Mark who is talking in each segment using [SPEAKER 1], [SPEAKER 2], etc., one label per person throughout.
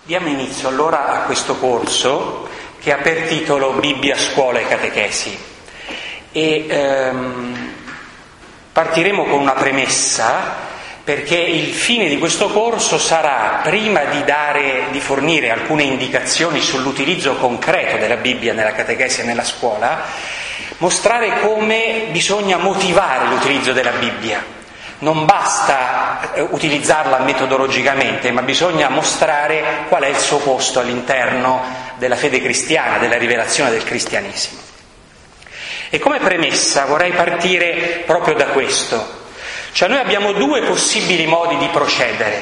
[SPEAKER 1] Diamo inizio allora a questo corso che ha per titolo Bibbia, Scuola e Catechesi e partiremo con una premessa, perché il fine di questo corso sarà, prima di fornire alcune indicazioni sull'utilizzo concreto della Bibbia nella catechesi e nella scuola, mostrare come bisogna motivare l'utilizzo della Bibbia. Non basta utilizzarla metodologicamente, ma bisogna mostrare qual è il suo posto all'interno della fede cristiana, della rivelazione del cristianesimo. E come premessa vorrei partire proprio da questo. Cioè noi abbiamo due possibili modi di procedere.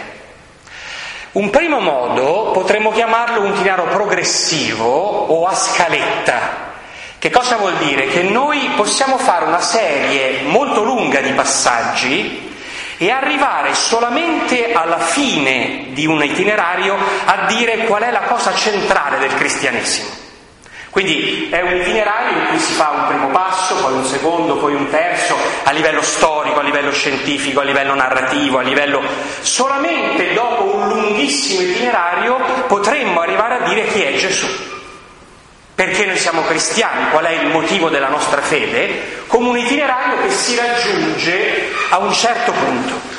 [SPEAKER 1] Un primo modo potremmo chiamarlo un itinerario progressivo o a scaletta. Che cosa vuol dire? Che noi possiamo fare una serie molto lunga di passaggi e arrivare solamente alla fine di un itinerario a dire qual è la cosa centrale del cristianesimo. Quindi è un itinerario in cui si fa un primo passo, poi un secondo, poi un terzo, a livello storico, a livello scientifico, a livello narrativo, a livello... Solamente dopo un lunghissimo itinerario potremmo arrivare a dire chi è Gesù. Perché noi siamo cristiani, qual è il motivo della nostra fede, come un itinerario che si raggiunge a un certo punto.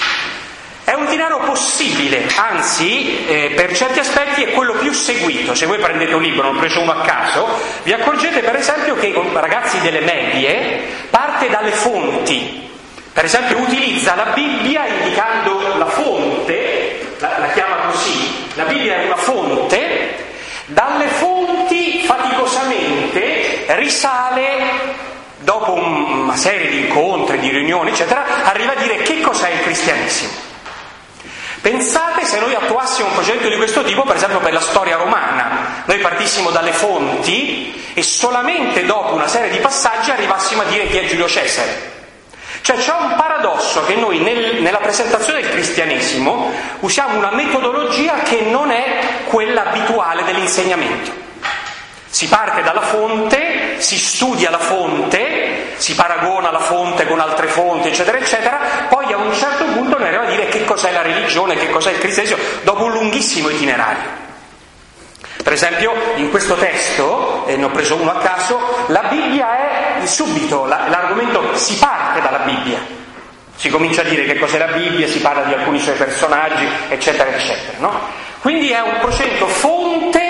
[SPEAKER 1] È un itinerario possibile, anzi, per certi aspetti è quello più seguito. Se voi prendete un libro, ne ho preso uno a caso, vi accorgete per esempio che ragazzi delle medie parte dalle fonti. Per esempio utilizza la Bibbia indicando la fonte, la chiama così, la Bibbia è una fonte, dalle fonti faticosamente risale, dopo una serie di incontri, di riunioni, eccetera, arriva a dire che cos'è il cristianesimo. Pensate se noi attuassimo un progetto di questo tipo, per esempio per la storia romana, noi partissimo dalle fonti e solamente dopo una serie di passaggi arrivassimo a dire chi è Giulio Cesare. Cioè c'è un paradosso che noi nella presentazione del cristianesimo usiamo una metodologia che non è quella abituale dell'insegnamento. Si parte dalla fonte, si studia la fonte, si paragona la fonte con altre fonti, eccetera, eccetera, poi a un certo punto ne arriva a dire che cos'è la religione, che cos'è il cristianesimo, dopo un lunghissimo itinerario. Per esempio, in questo testo, ne ho preso uno a caso, la Bibbia è subito, l'argomento si parte dalla Bibbia. Si comincia a dire che cos'è la Bibbia, si parla di alcuni suoi personaggi, eccetera, eccetera, no? Quindi è un procedimento fonte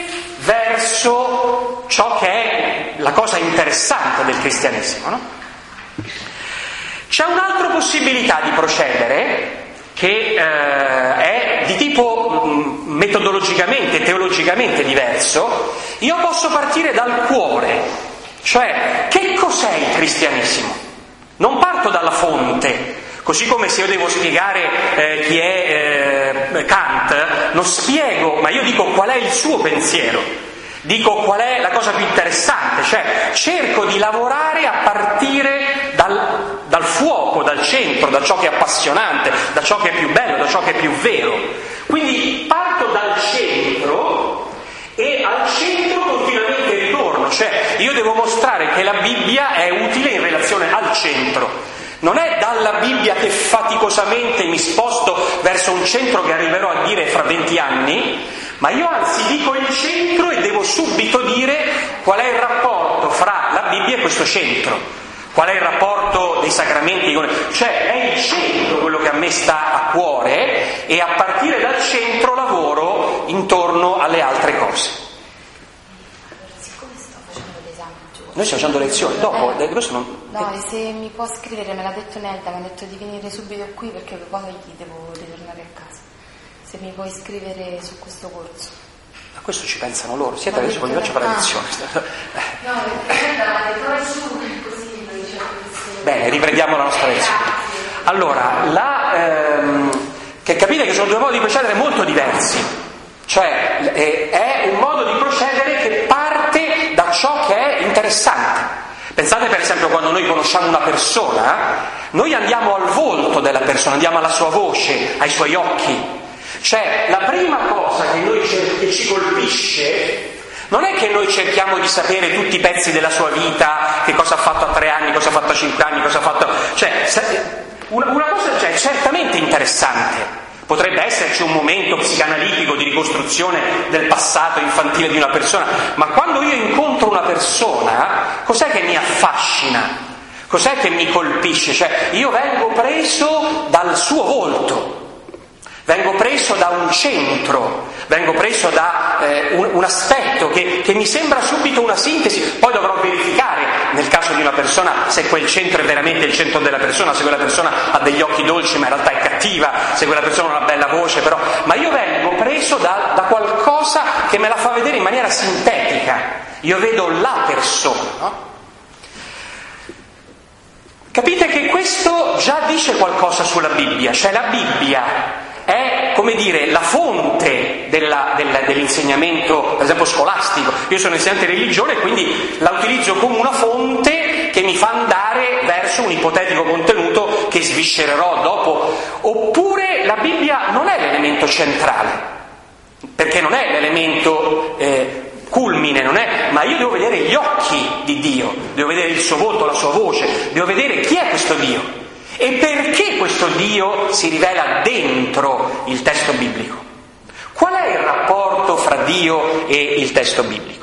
[SPEAKER 1] verso ciò che è la cosa interessante del cristianesimo, no? C'è un'altra possibilità di procedere che è di tipo metodologicamente, teologicamente diverso. Io posso partire dal cuore, cioè che cos'è il cristianesimo? Non parto dalla fonte, così come se io devo spiegare chi è Kant, non spiego, ma io dico qual è il suo pensiero, dico qual è la cosa più interessante, cioè cerco di lavorare a partire dal fuoco, dal centro, da ciò che è appassionante, da ciò che è più bello, da ciò che è più vero. Quindi parto dal centro e al centro continuamente ritorno, cioè io devo mostrare che la Bibbia è utile in relazione al centro. Non è dalla Bibbia che faticosamente mi sposto verso un centro che arriverò a dire fra 20 anni, ma io anzi dico il centro e devo subito dire qual è il rapporto fra la Bibbia e questo centro, qual è il rapporto dei sacramenti, cioè è il centro quello che a me sta a cuore e a partire dal centro lavoro intorno alle altre cose. Noi stiamo facendo lezioni, dopo, questo non...
[SPEAKER 2] No, se mi può scrivere, me l'ha detto Nelda, mi ha detto di venire subito qui perché poi gli devo ritornare a casa. Se mi puoi scrivere su questo corso.
[SPEAKER 1] A questo ci pensano loro, siete adesso quando faccio fare lezioni.
[SPEAKER 2] No, perché Nelda poi su, così lo dice.
[SPEAKER 1] Bene, riprendiamo la nostra lezione. Allora, che capite che sono due modi di procedere molto diversi. Cioè, è un modo di procedere che parte da ciò che è interessante. Pensate per esempio quando noi conosciamo una persona, noi andiamo al volto della persona, andiamo alla sua voce, ai suoi occhi. Cioè, la prima cosa che ci colpisce non è che noi cerchiamo di sapere tutti i pezzi della sua vita, che cosa ha fatto a 3 anni, cosa ha fatto a 5 anni, cosa ha fatto... Cioè, una cosa è certamente interessante, Potrebbe esserci un momento psicanalitico di ricostruzione del passato infantile di una persona, ma quando io incontro una persona, cos'è che mi affascina? Cos'è che mi colpisce? Cioè, io vengo preso dal suo volto, vengo preso da un centro, vengo preso da un aspetto che mi sembra subito una sintesi. Poi dovrò verificare, nel caso di una persona, se quel centro è veramente il centro della persona, se quella persona ha degli occhi dolci ma in realtà è cattiva, se quella persona ha una bella voce, però. Ma io vengo preso da qualcosa che me la fa vedere in maniera sintetica. Io vedo la persona, no? Capite che questo già dice qualcosa sulla Bibbia, cioè la Bibbia è, come dire, la fonte dell'insegnamento, per esempio, scolastico. Io sono insegnante di religione e quindi la utilizzo come una fonte che mi fa andare verso un ipotetico contenuto che sviscererò dopo. Oppure la Bibbia non è l'elemento centrale, perché non è l'elemento culmine, non è, ma io devo vedere gli occhi di Dio, devo vedere il suo volto, la sua voce, devo vedere chi è questo Dio e perché questo Dio si rivela dentro il testo biblico. Qual è il rapporto fra Dio e il testo biblico?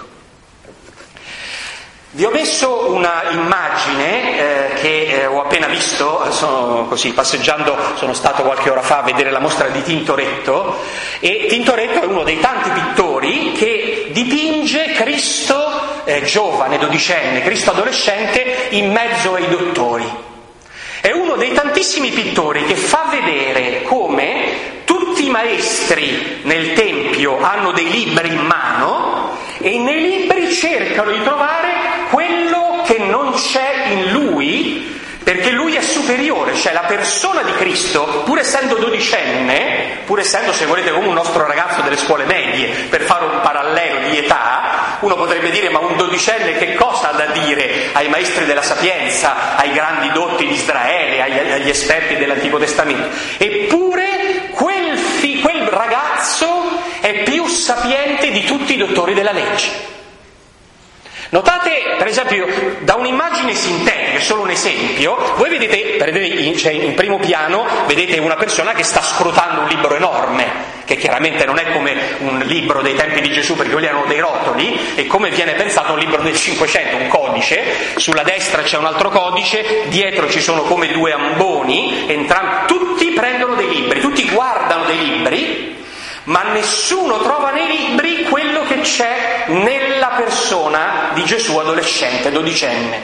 [SPEAKER 1] Vi ho messo una immagine che ho appena visto, sono così passeggiando, sono stato qualche ora fa a vedere la mostra di Tintoretto, e Tintoretto è uno dei tanti pittori che dipinge Cristo giovane, dodicenne, Cristo adolescente in mezzo ai dottori. È uno dei tantissimi pittori che fa vedere come tutti i maestri nel Tempio hanno dei libri in mano e nei libri cercano di trovare quello che non c'è in lui, perché lui è superiore, cioè la persona di Cristo, pur essendo dodicenne, pur essendo, se volete, come un nostro ragazzo delle scuole medie, per fare un parallelo di età, uno potrebbe dire: ma un dodicenne che cosa ha da dire ai maestri della sapienza, ai grandi dotti di Israele, agli esperti dell'Antico Testamento? Eppure quel ragazzo è più sapiente di tutti i dottori della legge. Notate, per esempio, da un'immagine sintetica, solo un esempio, voi vedete, cioè in primo piano, vedete una persona che sta scrutando un libro enorme, che chiaramente non è come un libro dei tempi di Gesù, perché quelli erano dei rotoli, e come viene pensato un libro del 500, un codice, sulla destra c'è un altro codice, dietro ci sono come due amboni, tutti prendono dei libri, tutti guardano dei libri, ma nessuno trova nei libri quello che c'è nella persona di Gesù adolescente, dodicenne.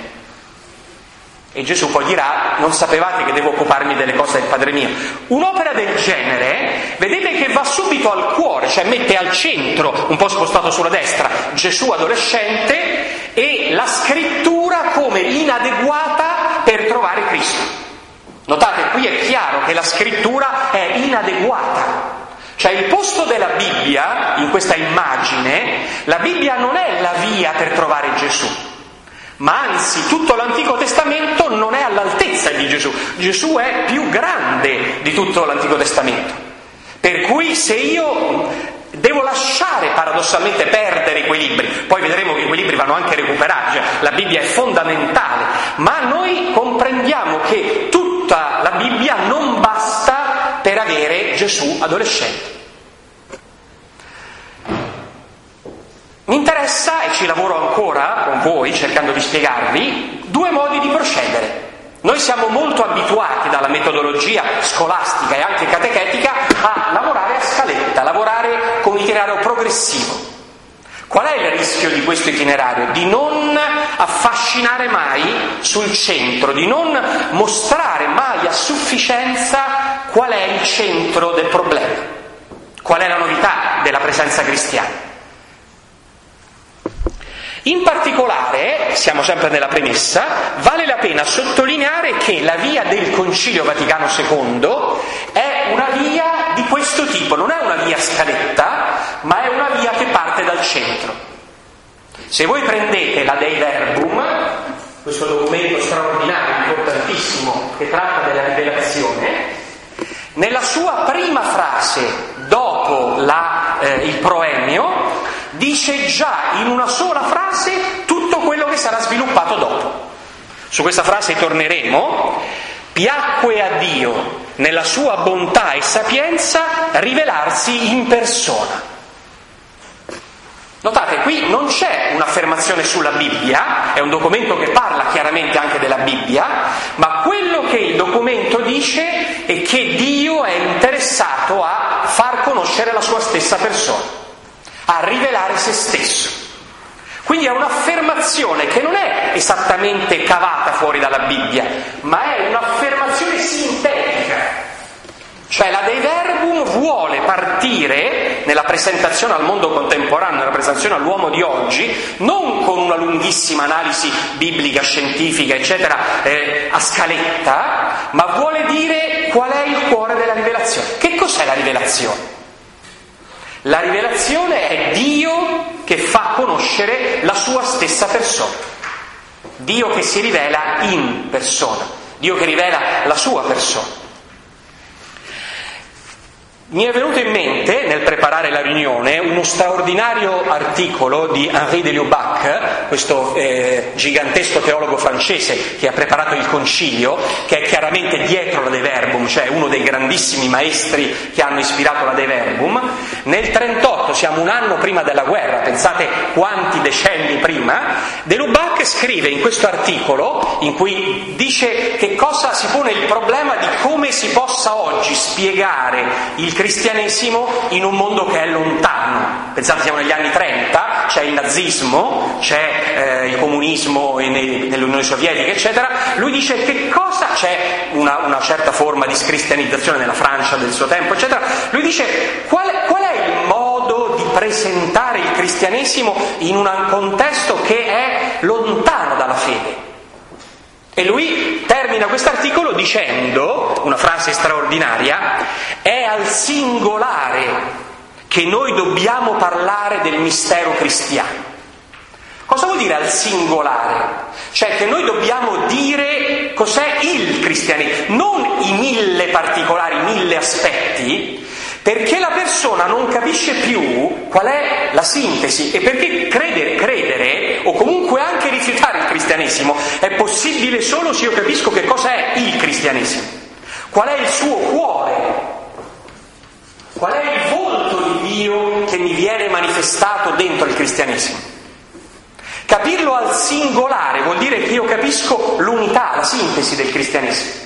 [SPEAKER 1] E Gesù poi dirà: non sapevate che devo occuparmi delle cose del Padre mio? Un'opera del genere, vedete che va subito al cuore, cioè mette al centro, un po' spostato sulla destra, Gesù adolescente e la scrittura come inadeguata per trovare Cristo. Notate, qui è chiaro che la scrittura è inadeguata. Cioè il posto della Bibbia, in questa immagine, la Bibbia non è la via per trovare Gesù, ma anzi tutto l'Antico Testamento non è all'altezza di Gesù. Gesù è più grande di tutto l'Antico Testamento. Per cui se io devo lasciare paradossalmente perdere quei libri, poi vedremo che quei libri vanno anche recuperati, cioè la Bibbia è fondamentale, ma noi comprendiamo che tutta la Bibbia non basta per avere Gesù adolescente. Mi interessa, e ci lavoro ancora con voi cercando di spiegarvi, due modi di procedere. Noi siamo molto abituati dalla metodologia scolastica e anche catechetica a lavorare a scaletta, a lavorare con un itinerario progressivo. Qual è il rischio di questo itinerario? Di non affascinare mai sul centro, di non mostrare mai a sufficienza qual è il centro del problema, qual è la novità della presenza cristiana. In particolare, siamo sempre nella premessa, vale la pena sottolineare che la via del Concilio Vaticano II è una via di questo tipo, non è una via scaletta, ma è una via che parte dal centro. Se voi prendete la Dei Verbum, questo documento straordinario, importantissimo, che tratta della rivelazione, nella sua prima frase, dopo il proemio, dice già in una sola frase tutto quello che sarà sviluppato dopo. Su questa frase torneremo. piacque a Dio, nella sua bontà e sapienza, rivelarsi in persona. Notate, qui non c'è un'affermazione sulla Bibbia, è un documento che parla chiaramente anche della Bibbia, ma quello che il documento dice è che Dio è interessato a far conoscere la sua stessa persona, a rivelare se stesso. Quindi è un'affermazione che non è esattamente cavata fuori dalla Bibbia, ma è un'affermazione sintetica. Cioè la Dei Verbum vuole partire nella presentazione al mondo contemporaneo, nella presentazione all'uomo di oggi, non con una lunghissima analisi biblica, scientifica, eccetera, a scaletta, ma vuole dire qual è il cuore della rivelazione. Che cos'è la rivelazione? La rivelazione è Dio che fa conoscere la sua stessa persona. Dio che si rivela in persona, Dio che rivela la sua persona. Mi è venuto in mente, nel preparare la riunione, uno straordinario articolo di Henri de Lubac, questo gigantesco teologo francese che ha preparato il Concilio, che è chiaramente dietro la De Verbum, cioè uno dei grandissimi maestri che hanno ispirato la De Verbum. Nel 1938, siamo un anno prima della guerra, pensate quanti decenni prima, de Lubac scrive in questo articolo, in cui dice che cosa si pone il problema di come si possa oggi spiegare il cristianesimo in un mondo che è lontano. Pensate, siamo negli anni 30, c'è il nazismo, c'è il comunismo nell'Unione Sovietica, eccetera. Lui dice che cosa c'è una certa forma di scristianizzazione nella Francia del suo tempo, eccetera. Lui dice qual è il modo di presentare il cristianesimo in un contesto che è lontano dalla fede. E lui termina questo articolo dicendo, una frase straordinaria: è al singolare che noi dobbiamo parlare del mistero cristiano. Cosa vuol dire al singolare? Cioè che noi dobbiamo dire cos'è il cristianesimo, non i 1000 particolari, 1000 aspetti, perché la persona non capisce più qual è la sintesi, e perché credere o comunque anche rifiutare il cristianesimo è possibile solo se io capisco che cosa è il cristianesimo, qual è il suo cuore, qual è il volto di Dio che mi viene manifestato dentro il cristianesimo. Capirlo al singolare vuol dire che io capisco l'unità, la sintesi del cristianesimo.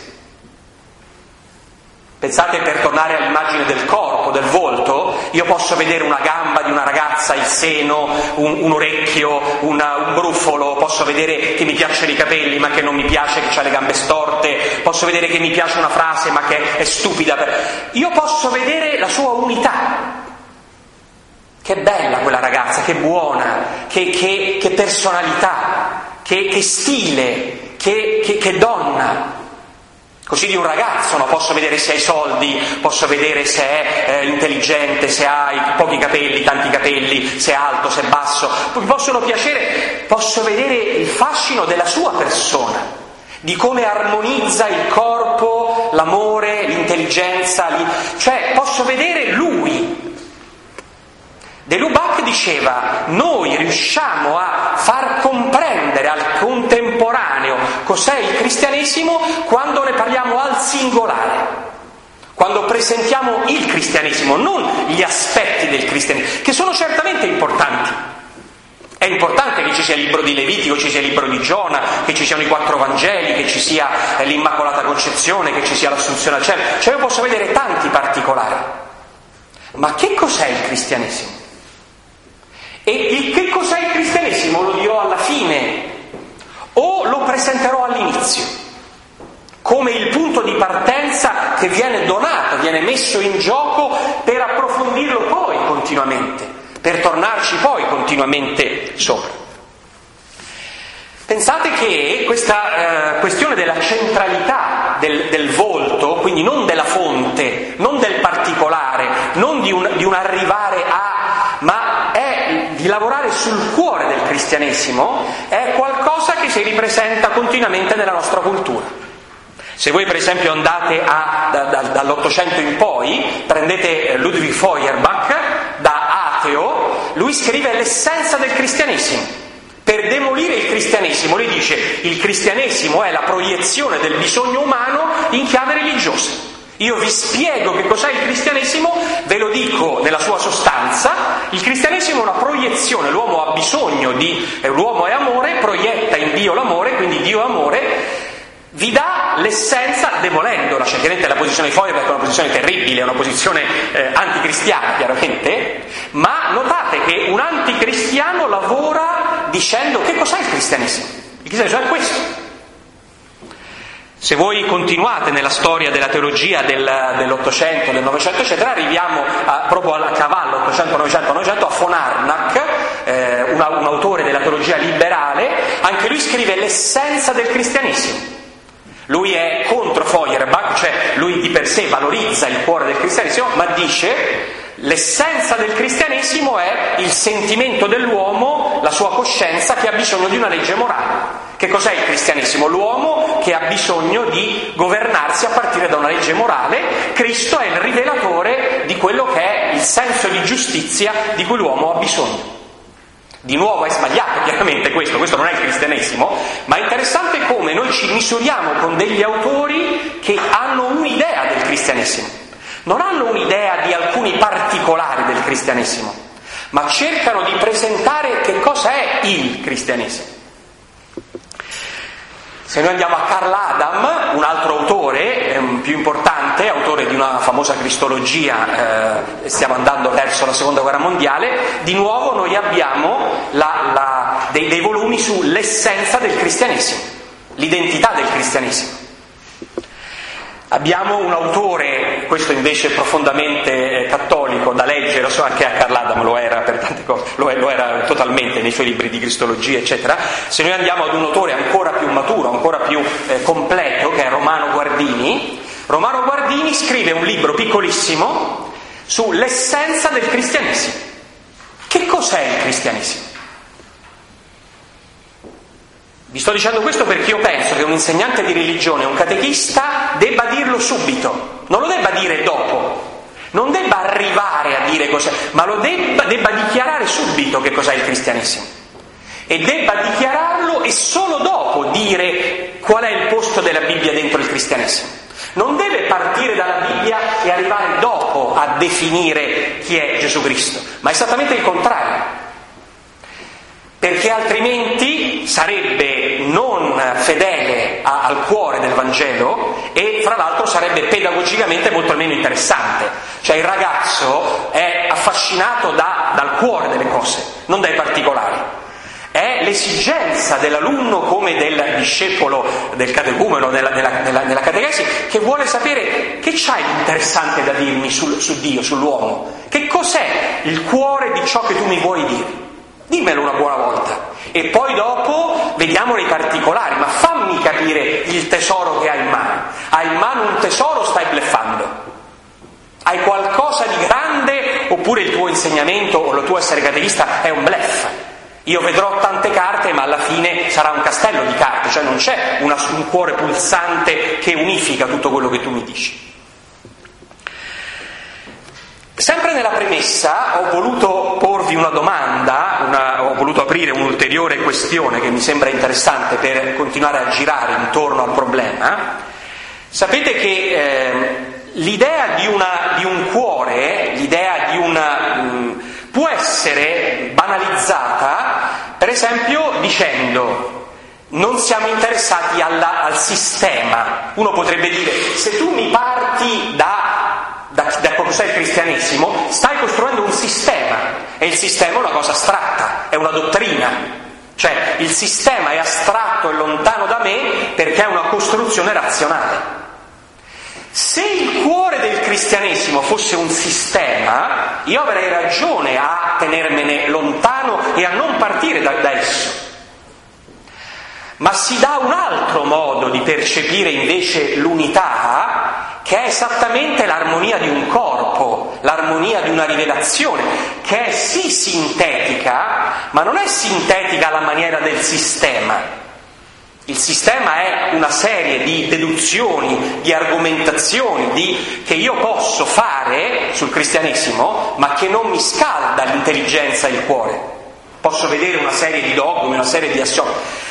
[SPEAKER 1] Pensate, per tornare all'immagine del corpo, del volto, io posso vedere una gamba di una ragazza, il seno, un orecchio, un brufolo, posso vedere che mi piacciono i capelli ma che non mi piace che ha le gambe storte, posso vedere che mi piace una frase ma che è stupida. Io posso vedere la sua unità. Che bella quella ragazza, che buona, che personalità, che stile, che donna. Così di un ragazzo, no? Posso vedere se ha i soldi, posso vedere se è intelligente, se ha pochi capelli, tanti capelli, se è alto, se è basso. Mi possono piacere, posso vedere il fascino della sua persona, di come armonizza il corpo, l'amore, l'intelligenza, cioè posso vedere lui. De Lubac diceva: noi riusciamo a far comprendere al contemporaneo cos'è il cristianesimo quando ne parliamo al singolare, quando presentiamo il cristianesimo, non gli aspetti del cristianesimo, che sono certamente importanti. È importante che ci sia il libro di Levitico, ci sia il libro di Giona, che ci siano i 4 Vangeli, che ci sia l'Immacolata Concezione, che ci sia l'Assunzione al cielo. Cioè io posso vedere tanti particolari. Ma che cos'è il cristianesimo? E che cos'è il cristianesimo lo dirò alla fine o lo presenterò all'inizio, come il punto di partenza che viene donato, viene messo in gioco per approfondirlo poi continuamente, per tornarci poi continuamente sopra. Pensate che questa questione della centralità del volto, quindi non della fonte, non del particolare, non di un arrivare a, ma è di lavorare sul cuore del cristianesimo, è qualcosa che si ripresenta continuamente nella nostra cultura. Se voi per esempio andate dall'Ottocento in poi, prendete Ludwig Feuerbach, da ateo, lui scrive l'essenza del cristianesimo. Per demolire il cristianesimo, lui dice, il cristianesimo è la proiezione del bisogno umano in chiave religiosa. Io vi spiego che cos'è il cristianesimo, ve lo dico nella sua sostanza. Il cristianesimo è una proiezione, l'uomo ha bisogno l'uomo è amore, proietta in Dio l'amore, quindi Dio è amore, vi dà l'essenza demolendola. Cioè, chiaramente la posizione di Feuerbach è una posizione terribile, è una posizione anticristiana chiaramente, ma notate che un anticristiano lavora dicendo che cos'è il cristianesimo. Il cristianesimo è questo. Se voi continuate nella storia della teologia dell'Ottocento, del Novecento, eccetera, arriviamo proprio a cavallo, 800, 900, 900, a von Arnack, un autore della teologia liberale. Anche lui scrive l'essenza del cristianesimo. Lui è contro Feuerbach, cioè lui di per sé valorizza il cuore del cristianesimo, ma dice l'essenza del cristianesimo è il sentimento dell'uomo, la sua coscienza che ha bisogno di una legge morale. Che cos'è il cristianesimo? L'uomo che ha bisogno di governarsi a partire da una legge morale. Cristo è il rivelatore di quello che è il senso di giustizia di cui l'uomo ha bisogno. Di nuovo è sbagliato chiaramente questo non è il cristianesimo, ma è interessante come noi ci misuriamo con degli autori che hanno un'idea del cristianesimo. Non hanno un'idea di alcuni particolari del cristianesimo, ma cercano di presentare che cosa è il cristianesimo. Se noi andiamo a Karl Adam, un altro autore più importante, autore di una famosa cristologia, stiamo andando verso la seconda guerra mondiale, di nuovo noi abbiamo dei volumi sull'essenza del cristianesimo, l'identità del cristianesimo. Abbiamo un autore, questo invece profondamente cattolico, da leggere, so anche a Karl Adam lo era per tante cose, lo era totalmente nei suoi libri di cristologia, eccetera. Se noi andiamo ad un autore ancora più maturo, ancora più completo, che è Romano Guardini scrive un libro piccolissimo sull'essenza del cristianesimo. Che cos'è il cristianesimo? Vi sto dicendo questo perché io penso che un insegnante di religione, un catechista, debba dirlo subito, non lo debba dire dopo, non debba arrivare a dire cos'è, ma lo debba dichiarare subito che cos'è il cristianesimo. E debba dichiararlo e solo dopo dire qual è il posto della Bibbia dentro il cristianesimo. Non deve partire dalla Bibbia e arrivare dopo a definire chi è Gesù Cristo, ma esattamente il contrario. Perché altrimenti sarebbe non fedele al cuore del Vangelo e fra l'altro sarebbe pedagogicamente molto meno interessante. Cioè il ragazzo è affascinato dal cuore delle cose, non dai particolari. È l'esigenza dell'alunno come del discepolo del catecumeno, della catechesi, che vuole sapere che c'hai di interessante da dirmi su Dio, sull'uomo. Che cos'è il cuore di ciò che tu mi vuoi dire? Dimmelo una buona volta e poi dopo vediamo nei particolari, ma fammi capire il tesoro che hai in mano. Hai in mano un tesoro o stai bluffando? Hai qualcosa di grande oppure il tuo insegnamento o il tuo essere catechista è un bluff? Io vedrò tante carte ma alla fine sarà un castello di carte, cioè non c'è un cuore pulsante che unifica tutto quello che tu mi dici. Sempre nella premessa ho voluto porvi una domanda, ho voluto aprire un'ulteriore questione che mi sembra interessante per continuare a girare intorno al problema. Sapete che l'idea di un cuore, l'idea può essere banalizzata, per esempio dicendo non siamo interessati al sistema. Uno potrebbe dire, se tu mi parti da cos'è il cristianesimo, stai costruendo un sistema e il sistema è una cosa astratta, è una dottrina, cioè il sistema è astratto e lontano da me perché è una costruzione razionale. Se il cuore del cristianesimo fosse un sistema, io avrei ragione a tenermene lontano e a non partire da esso. Ma si dà un altro modo di percepire invece l'unità, che è esattamente l'armonia di un corpo, l'armonia di una rivelazione, che è sì sintetica, ma non è sintetica alla maniera del sistema. Il sistema è una serie di deduzioni, di argomentazioni che io posso fare sul cristianesimo, ma che non mi scalda l'intelligenza e il cuore. posso vedere una serie di dogmi, una serie di assiomi,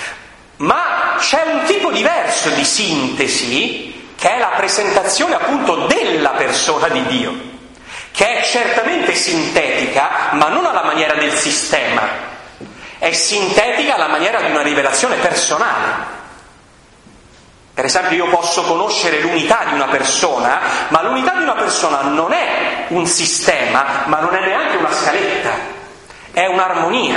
[SPEAKER 1] ma c'è un tipo diverso di sintesi che è la presentazione appunto della persona di Dio, che è certamente sintetica, ma non alla maniera del sistema, è sintetica alla maniera di una rivelazione personale. Per esempio, io posso conoscere l'unità di una persona, ma l'unità di una persona non è un sistema, ma non è neanche una scaletta, è un'armonia.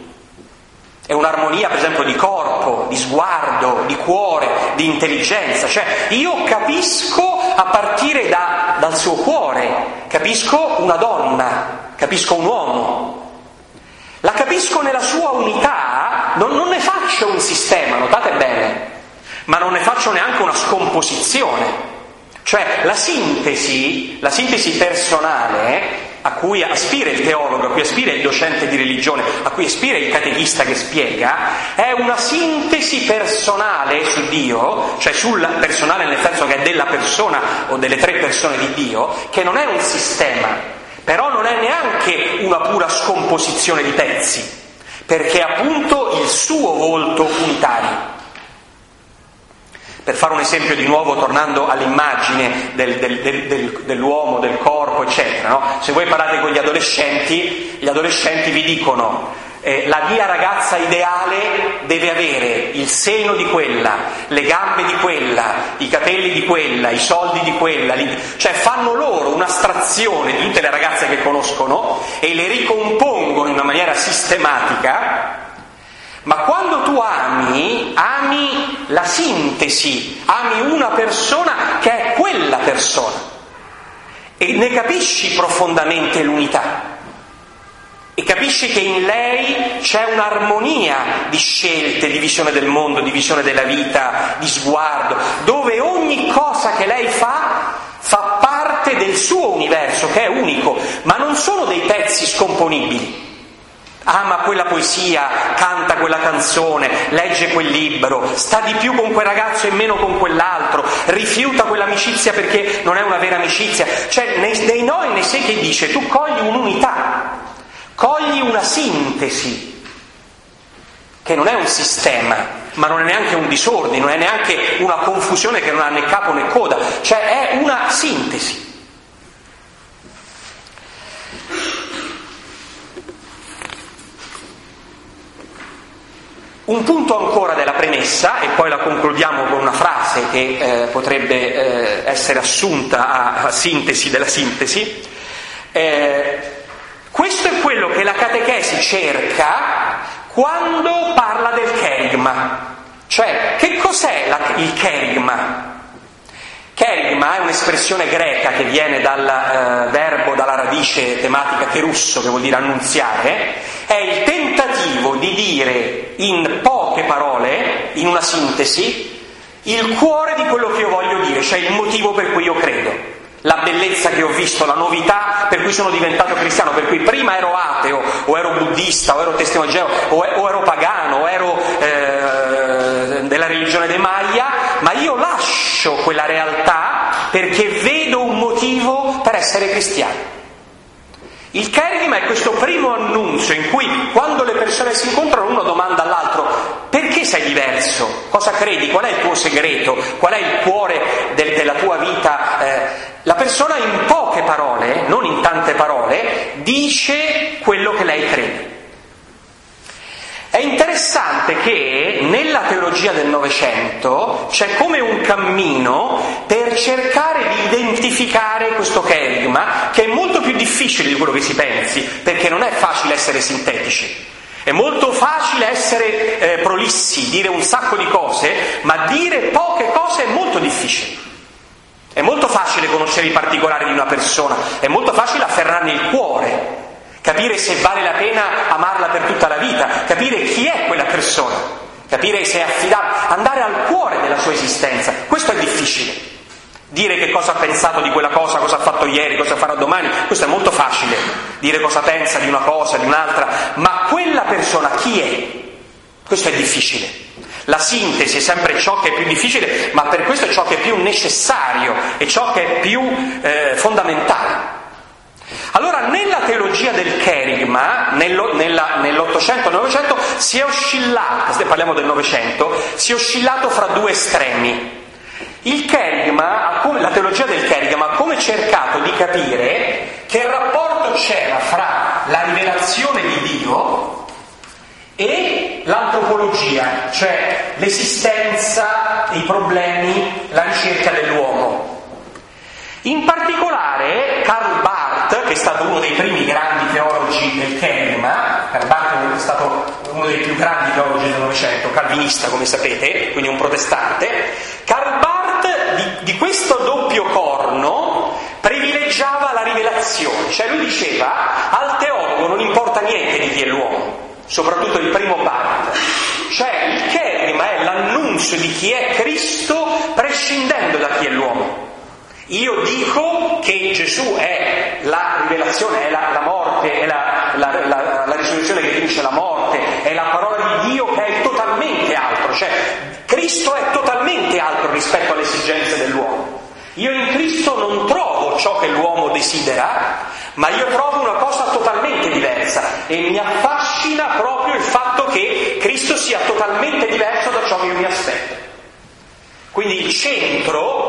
[SPEAKER 1] È un'armonia, per esempio, di corpo, di sguardo, di cuore, di intelligenza. Cioè, io capisco a partire dal suo cuore, capisco una donna, capisco un uomo. La capisco nella sua unità, non ne faccio un sistema, notate bene, ma non ne faccio neanche una scomposizione. Cioè, la sintesi personale a cui aspira il teologo, a cui aspira il docente di religione, a cui aspira il catechista che spiega, è una sintesi personale su Dio, cioè sul personale nel senso che è della persona o delle tre persone di Dio, che non è un sistema, però non è neanche una pura scomposizione di pezzi, perché è appunto il suo volto unitario. Per fare un esempio di nuovo, tornando all'immagine dell'uomo, del corpo, eccetera, no? Se voi parlate con gli adolescenti vi dicono la mia ragazza ideale deve avere il seno di quella, le gambe di quella, i capelli di quella, i soldi di quella, cioè fanno loro un'astrazione di tutte le ragazze che conoscono e le ricompongono in una maniera sistematica. Ma quando tu ami la sintesi, ami una persona che è quella persona e ne capisci profondamente l'unità e capisci che in lei c'è un'armonia di scelte, di visione del mondo, di visione della vita, di sguardo, dove ogni cosa che lei fa parte del suo universo che è unico, ma non sono dei pezzi scomponibili. Ama quella poesia, canta quella canzone, legge quel libro, sta di più con quel ragazzo e meno con quell'altro, rifiuta quell'amicizia perché non è una vera amicizia. Cioè, nei no e nei sì che dice, tu cogli un'unità, cogli una sintesi, che non è un sistema, ma non è neanche un disordine, non è neanche una confusione che non ha né capo né coda, cioè è una sintesi. Un punto ancora della premessa, e poi la concludiamo con una frase che potrebbe essere assunta a sintesi della sintesi. Questo è quello che la catechesi cerca quando parla del kerygma. Cioè, che cos'è il kerygma? Kerygma è un'espressione greca che viene dal verbo, dalla radice tematica kerusso, che vuol dire annunziare. È il tentativo di dire in poche parole, in una sintesi, il cuore di quello che io voglio dire, cioè il motivo per cui io credo, la bellezza che ho visto, la novità per cui sono diventato cristiano, per cui prima ero ateo, o ero buddista, o ero testimone di Geova, o ero pagano, o ero della religione dei Maya, ma io lascio quella realtà perché vedo un motivo per essere cristiano. Il kerygma è questo primo annunzio in cui, quando le persone si incontrano, uno domanda all'altro: perché sei diverso? Cosa credi? Qual è il tuo segreto? Qual è il cuore della tua vita? La persona in poche parole, non in tante parole, dice quello che lei crede. È interessante che nella teologia del Novecento c'è come un cammino per cercare di identificare questo kerygma, che è molto più difficile di quello che si pensi, perché non è facile essere sintetici. È molto facile essere prolissi, dire un sacco di cose, ma dire poche cose è molto difficile. È molto facile conoscere i particolari di una persona, è molto facile afferrarne il cuore, capire se vale la pena amarla per tutta la vita, capire chi è quella persona, capire se è affidabile, andare al cuore della sua esistenza. Questo è difficile. Dire che cosa ha pensato di quella cosa, cosa ha fatto ieri, cosa farà domani, questo è molto facile. Dire cosa pensa di una cosa, di un'altra, ma quella persona chi è? Questo è difficile. La sintesi è sempre ciò che è più difficile, ma per questo è ciò che è più necessario e ciò che è più fondamentale. Allora, nella teologia del Kerygma, nell'800-900, si è oscillato, se parliamo del Novecento, si è oscillato fra due estremi. Il Kerygma, la teologia del Kerygma, ha come cercato di capire che rapporto c'era fra la rivelazione di Dio e l'antropologia, cioè l'esistenza, i problemi, la ricerca dell'uomo. In particolare Karl Barth, che è stato uno dei primi grandi teologi del Kerygma, Karl Barth è stato uno dei più grandi teologi del Novecento, calvinista come sapete, quindi un protestante. Karl Barth di questo doppio corno privilegiava la rivelazione, cioè lui diceva al teologo non importa niente di chi è l'uomo, soprattutto il primo Barth, cioè il Kerygma è l'annunzio di chi è Cristo prescindendo da chi è l'uomo. Io dico che Gesù è la rivelazione, è la morte, è la risurrezione che vince la morte, è la parola di Dio che è totalmente altro, cioè Cristo è totalmente altro rispetto alle esigenze dell'uomo. Io in Cristo non trovo ciò che l'uomo desidera, ma io trovo una cosa totalmente diversa e mi affascina proprio il fatto che Cristo sia totalmente diverso da ciò che io mi aspetto. Quindi il centro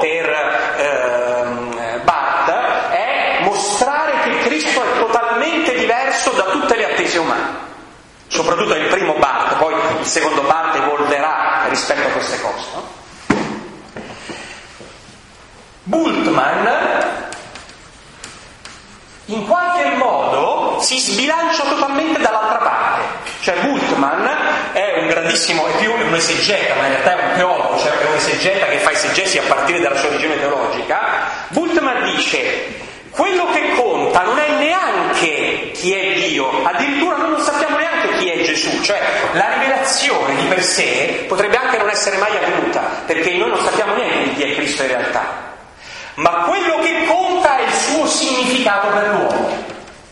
[SPEAKER 1] per Barth è mostrare che Cristo è totalmente diverso da tutte le attese umane, soprattutto il primo Barth, poi il secondo Barth evolverà rispetto a queste cose, no? Bultmann in qualche modo si sbilancia totalmente dall'altra parte, cioè Bultmann è un grandissimo, è più un esegeta, ma in realtà è un teologo, cioè è un esegeta che fa esegesi a partire dalla sua origine teologica. Bultmann dice: quello che conta non è neanche chi è Dio, addirittura noi non sappiamo neanche chi è Gesù, cioè la rivelazione di per sé potrebbe anche non essere mai avvenuta, perché noi non sappiamo niente di chi è Cristo in realtà. Ma quello che conta è il suo significato per l'uomo.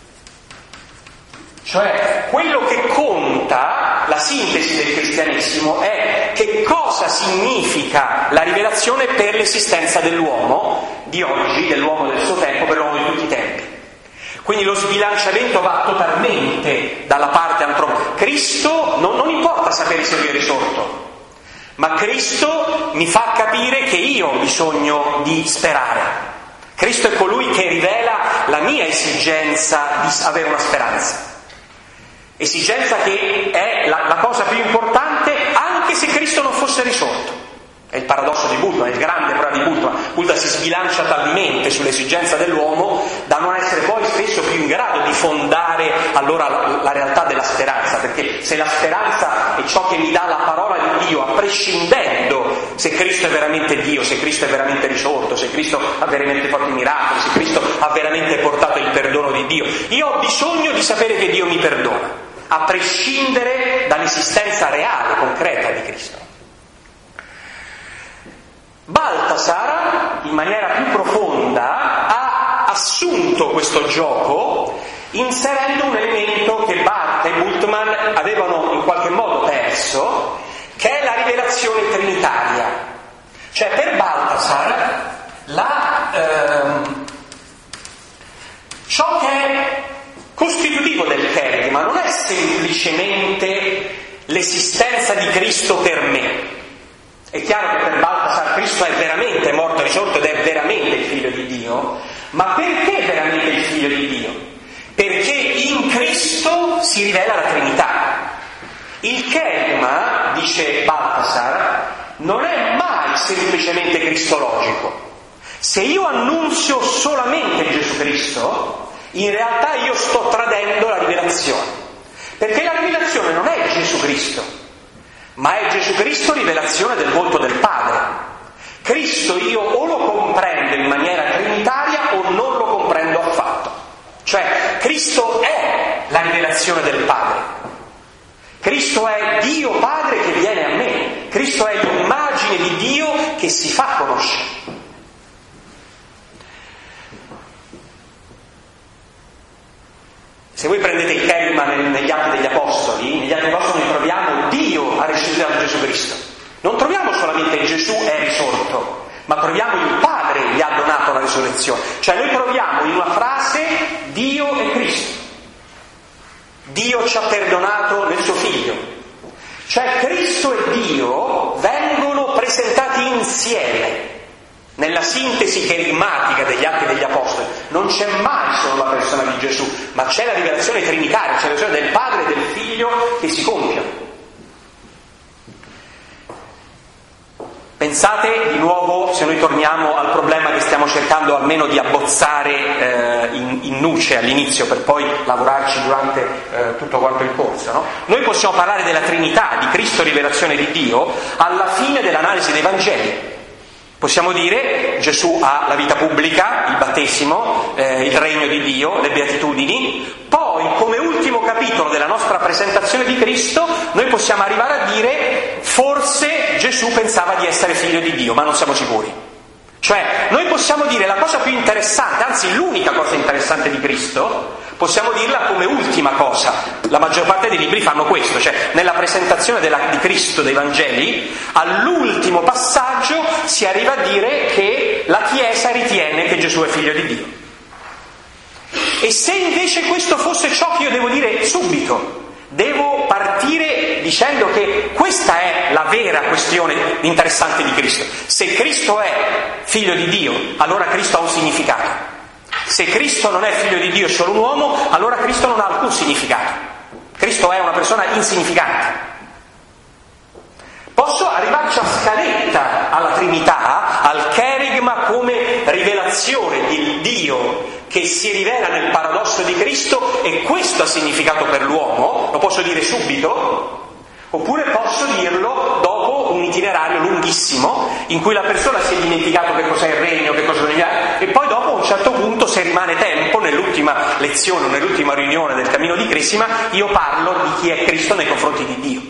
[SPEAKER 1] Cioè, quello che conta, la sintesi del cristianesimo, è che cosa significa la rivelazione per l'esistenza dell'uomo di oggi, dell'uomo del suo tempo, per l'uomo di tutti i tempi. Quindi lo sbilanciamento va totalmente dalla parte antropica. Cristo, non importa sapere se lui è risorto, ma Cristo mi fa capire che io ho bisogno di sperare. Cristo è colui che rivela la mia esigenza di avere una speranza. Esigenza che è la cosa più importante anche se Cristo non fosse risorto. È il paradosso di Bultmann, è il grande problema di Bultmann. Bultmann si sbilancia talmente sull'esigenza dell'uomo da non essere poi spesso più in grado di fondare allora la realtà della speranza, perché se la speranza è ciò che mi dà la parola di Dio, a prescindendo se Cristo è veramente Dio, se Cristo è veramente risorto, se Cristo ha veramente fatto i miracoli, se Cristo ha veramente portato il perdono di Dio, io ho bisogno di sapere che Dio mi perdona, a prescindere dall'esistenza reale, concreta di Cristo. Balthasar, in maniera più profonda, ha assunto questo gioco inserendo un elemento che Barth e Bultmann avevano in qualche modo perso, che è la rivelazione trinitaria. Cioè, per Balthasar ciò che è costitutivo del Kerygma non è semplicemente l'esistenza di Cristo per me. È chiaro che per Balthasar Cristo è veramente morto e risorto ed è veramente il Figlio di Dio, ma perché è veramente il Figlio di Dio? Perché in Cristo si rivela la Trinità. Il Kerygma, dice Balthasar, non è mai semplicemente cristologico. Se io annunzio solamente Gesù Cristo, in realtà io sto tradendo la rivelazione, perché la rivelazione non è Gesù Cristo, ma è Gesù Cristo rivelazione del volto del Padre. Cristo io o lo comprendo in maniera trinitaria o non lo comprendo affatto. Cioè, Cristo è la rivelazione del Padre. Cristo è Dio Padre che viene a me. Cristo è l'immagine di Dio che si fa conoscere. Se voi prendete il Kerygma negli Atti degli Apostoli, negli Atti degli Apostoli noi troviamo Dio ha risuscitato Gesù Cristo. Non troviamo solamente Gesù è risorto, ma troviamo il Padre, gli ha donato la risurrezione. Cioè noi troviamo in una frase Dio e Cristo. Dio ci ha perdonato nel suo Figlio. Cioè Cristo e Dio vengono presentati insieme. Nella sintesi cherigmatica degli Atti degli Apostoli non c'è mai solo la persona di Gesù, ma c'è la rivelazione trinitaria, c'è la rivelazione del Padre e del Figlio che si compiono. Pensate di nuovo, se noi torniamo al problema che stiamo cercando almeno di abbozzare in nuce all'inizio per poi lavorarci durante tutto quanto il corso, no? Noi possiamo parlare della Trinità, di Cristo rivelazione di Dio, alla fine dell'analisi dei Vangeli. Possiamo dire Gesù ha la vita pubblica, il battesimo, il regno di Dio, le beatitudini, poi come ultimo capitolo della nostra presentazione di Cristo noi possiamo arrivare a dire forse Gesù pensava di essere figlio di Dio, ma non siamo sicuri. Cioè noi possiamo dire la cosa più interessante, anzi l'unica cosa interessante di Cristo, possiamo dirla come ultima cosa. La maggior parte dei libri fanno questo, cioè nella presentazione di Cristo dei Vangeli, all'ultimo passaggio si arriva a dire che la Chiesa ritiene che Gesù è figlio di Dio. E se invece questo fosse ciò che io devo dire subito, devo partire dicendo che questa è la vera questione interessante di Cristo. Se Cristo è figlio di Dio, allora Cristo ha un significato. Se Cristo non è figlio di Dio, è solo un uomo, allora Cristo non ha alcun significato. Cristo è una persona insignificante. Posso arrivarci a scaletta alla Trinità, al cherigma come rivelazione di Dio che si rivela nel paradosso di Cristo, e questo ha significato per l'uomo, lo posso dire subito, oppure posso dirlo dopo un itinerario lunghissimo in cui la persona si è dimenticato che cos'è il regno, che cosa è, e poi dopo a un certo punto, se rimane tempo, nell'ultima lezione o nell'ultima riunione del cammino di Crisima, io parlo di chi è Cristo nei confronti di Dio.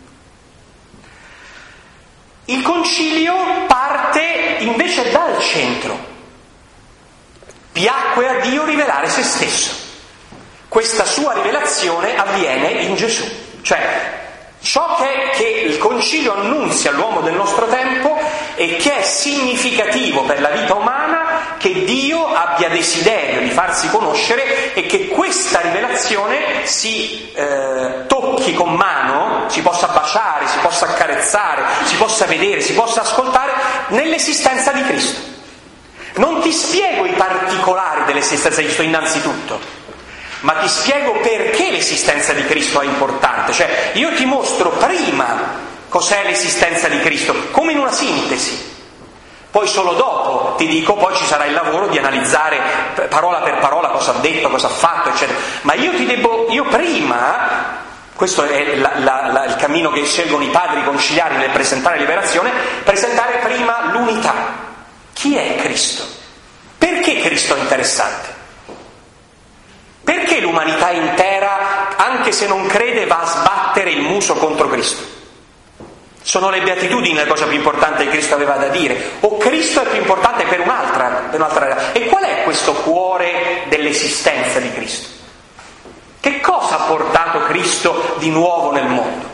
[SPEAKER 1] Il concilio parte invece dal centro. Piacque a Dio rivelare se stesso. Questa sua rivelazione avviene in Gesù. Cioè, ciò che il concilio annunzia all'uomo del nostro tempo e che è significativo per la vita umana, che Dio abbia desiderio di farsi conoscere e che questa rivelazione si tocchi con mano, si possa baciare, si possa accarezzare, si possa vedere, si possa ascoltare nell'esistenza di Cristo. Non ti spiego i particolari dell'esistenza di Cristo innanzitutto, ma ti spiego perché l'esistenza di Cristo è importante. Cioè, io ti mostro prima cos'è l'esistenza di Cristo, come in una sintesi. Poi solo dopo ti dico, poi ci sarà il lavoro di analizzare parola per parola cosa ha detto, cosa ha fatto, eccetera. Ma io prima, questo è il cammino che scelgono i padri conciliari nel presentare liberazione, presentare prima l'unità. Chi è Cristo? Perché Cristo è interessante? Perché l'umanità intera, anche se non crede, va a sbattere il muso contro Cristo? Sono le beatitudini la cosa più importante che Cristo aveva da dire, o Cristo è più importante per un'altra realtà? E qual è questo cuore dell'esistenza di Cristo? Che cosa ha portato Cristo di nuovo nel mondo?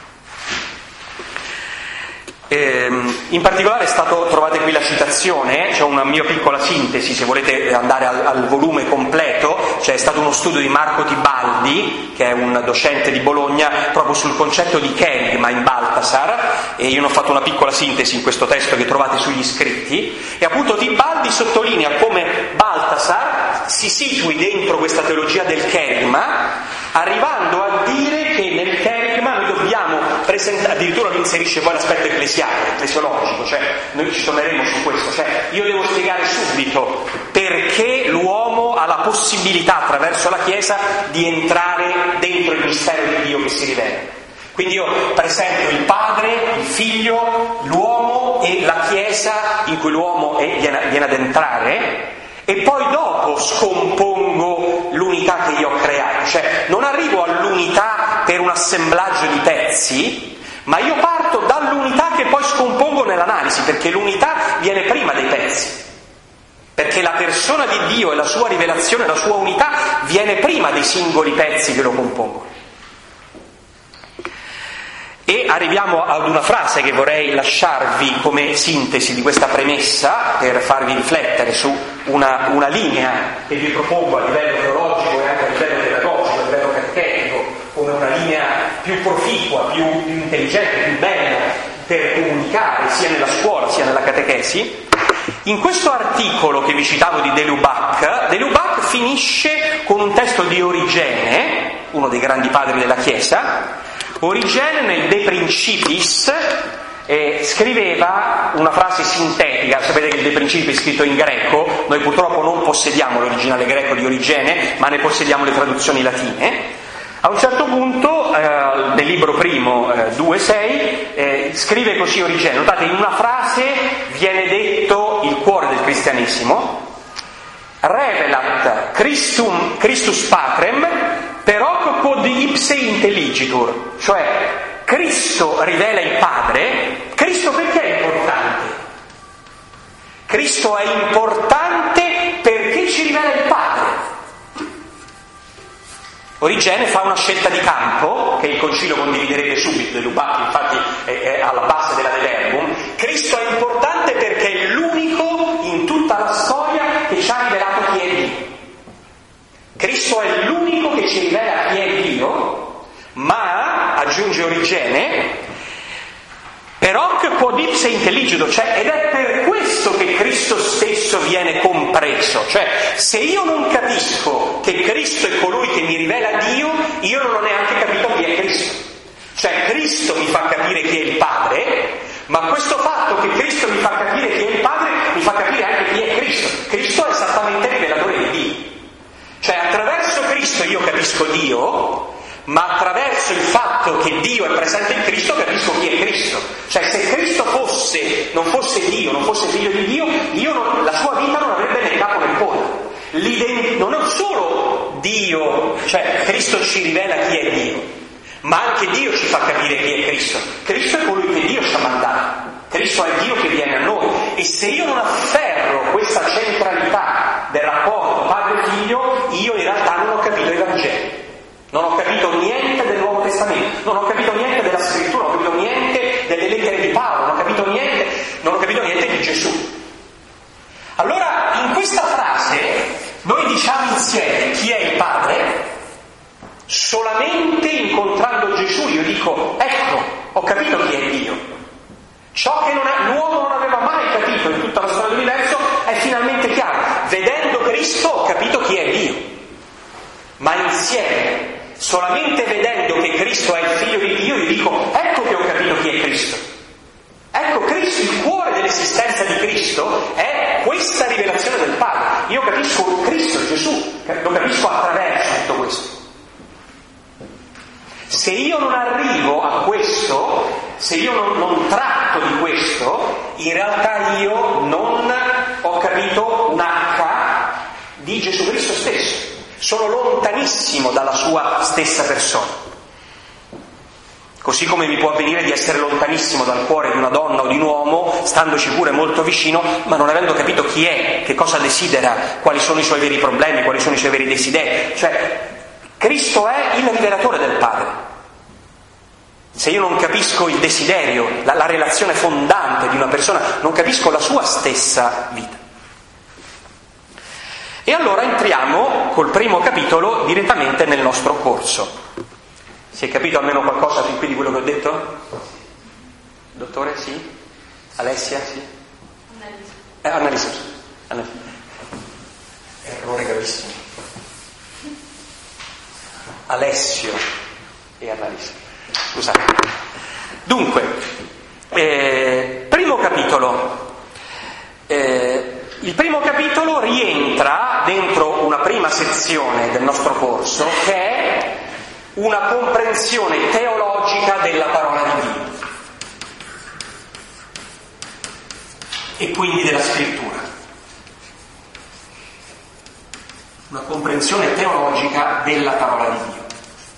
[SPEAKER 1] In particolare trovate qui la citazione, c'è una mia piccola sintesi, se volete andare al volume completo, c'è stato uno studio di Marco Tibaldi, che è un docente di Bologna, proprio sul concetto di cherigma in Baltasar, e io ne ho fatto una piccola sintesi in questo testo che trovate sugli scritti, e appunto Tibaldi sottolinea come Baltasar si situi dentro questa teologia del cherigma, arrivando a dire che nel cherigma noi dobbiamo presentare, addirittura lo inserisce poi l'aspetto ecclesiologico, cioè noi ci torneremo su questo, cioè io devo spiegare subito perché l'uomo ha la possibilità attraverso la Chiesa di entrare dentro il mistero di Dio che si rivela. Quindi io presento il Padre, il Figlio, l'uomo e la Chiesa in cui l'uomo viene ad entrare, e poi dopo scompongo l'unità che io ho creato. Cioè non arrivo all'unità per un assemblaggio di pezzi, ma io parto dall'unità che poi scompongo nell'analisi, perché l'unità viene prima dei pezzi. Perché la persona di Dio e la sua rivelazione, la sua unità, viene prima dei singoli pezzi che lo compongono. E arriviamo ad una frase che vorrei lasciarvi come sintesi di questa premessa, per farvi riflettere su una linea che vi propongo a livello teologico e anche a livello pedagogico, a livello catechetico, come una linea più proficua, più intelligente, più bella per comunicare sia nella scuola sia nella catechesi. In questo articolo che vi citavo di De Lubac finisce con un testo di Origene, uno dei grandi padri della Chiesa. Origene nel De Principis scriveva una frase sintetica. Sapete che il De Principis è scritto in greco, noi purtroppo non possediamo l'originale greco di Origene, ma ne possediamo le traduzioni latine. A un certo punto, nel libro primo 2,6, scrive così Origene, notate, in una frase viene detto il cuore del cristianesimo: revelat Christus Patrem peroc quod ipse intelligitur, cioè Cristo rivela il Padre. Cristo perché è importante? Cristo è importante perché ci rivela il Padre. Origene fa una scelta di campo che il concilio condividerebbe subito, De Lubac infatti è alla base della De Verbum. Cristo è importante perché è l'unico in tutta la storia che ci ha rivelato chi è Dio. Cristo è l'unico che ci rivela chi è Dio, ma, aggiunge Origene, peroc quod ipse intelligitur, cioè, ed è per questo che Cristo stesso viene compreso. Cioè, se io non capisco che Cristo è colui che mi rivela Dio, io non ho neanche capito chi è Cristo. Cioè, Cristo mi fa capire chi è il Padre, ma questo fatto che Cristo mi fa capire chi è il Padre mi fa capire anche chi è Cristo. Cristo è esattamente il rivelatore di Dio. Cioè, attraverso Cristo io capisco Dio, ma attraverso il fatto che Dio è presente in Cristo capisco chi è Cristo. Cioè, se Cristo non fosse Dio, non fosse figlio di Dio, la sua vita non avrebbe né capo né coda. Non è solo Dio, cioè Cristo ci rivela chi è Dio, ma anche Dio ci fa capire chi è Cristo. Cristo è colui che Dio ci ha mandato. Cristo è Dio che viene a noi. E se io non afferro questa centralità del rapporto padre-figlio, io in realtà non ho capito il Vangelo. Non ho capito niente del Nuovo Testamento, non ho capito niente della Scrittura, non ho capito niente delle lettere di Paolo, non ho capito niente di Gesù. Allora, in questa frase, noi diciamo insieme chi è il Padre. Solamente incontrando Gesù io dico, ecco, ho capito chi è Dio. Ciò che l'uomo non aveva mai capito in tutta la storia dell'universo è finalmente chiaro. Vedendo Cristo ho capito chi è Dio. Ma insieme, solamente vedendo che Cristo è il figlio di Dio, io dico, ecco che ho capito chi è Cristo. Ecco, Cristo, il cuore dell'esistenza di Cristo è questa rivelazione del Padre. Io capisco Cristo, Gesù, lo capisco attraverso tutto questo. Se io non arrivo a questo, se io non tratto di questo, in realtà io non ho capito un H di Gesù Cristo stesso. Sono lontanissimo dalla sua stessa persona. Così come mi può avvenire di essere lontanissimo dal cuore di una donna o di un uomo, standoci pure molto vicino, ma non avendo capito chi è, che cosa desidera, quali sono i suoi veri problemi, quali sono i suoi veri desideri. Cioè, Cristo è il rivelatore del Padre. Se io non capisco il desiderio, la relazione fondante di una persona, non capisco la sua stessa vita. E allora entriamo col primo capitolo direttamente nel nostro corso. Si è capito almeno qualcosa fin qui di quello che ho detto? Dottore, sì? Alessia, sì? Annalisa. Errore gravissimo. Alessio e Annalisa. Scusate. Dunque, primo capitolo. Il primo capitolo rientra dentro una prima sezione del nostro corso che è una comprensione teologica della parola di Dio e quindi della Scrittura. Una comprensione teologica della parola di Dio.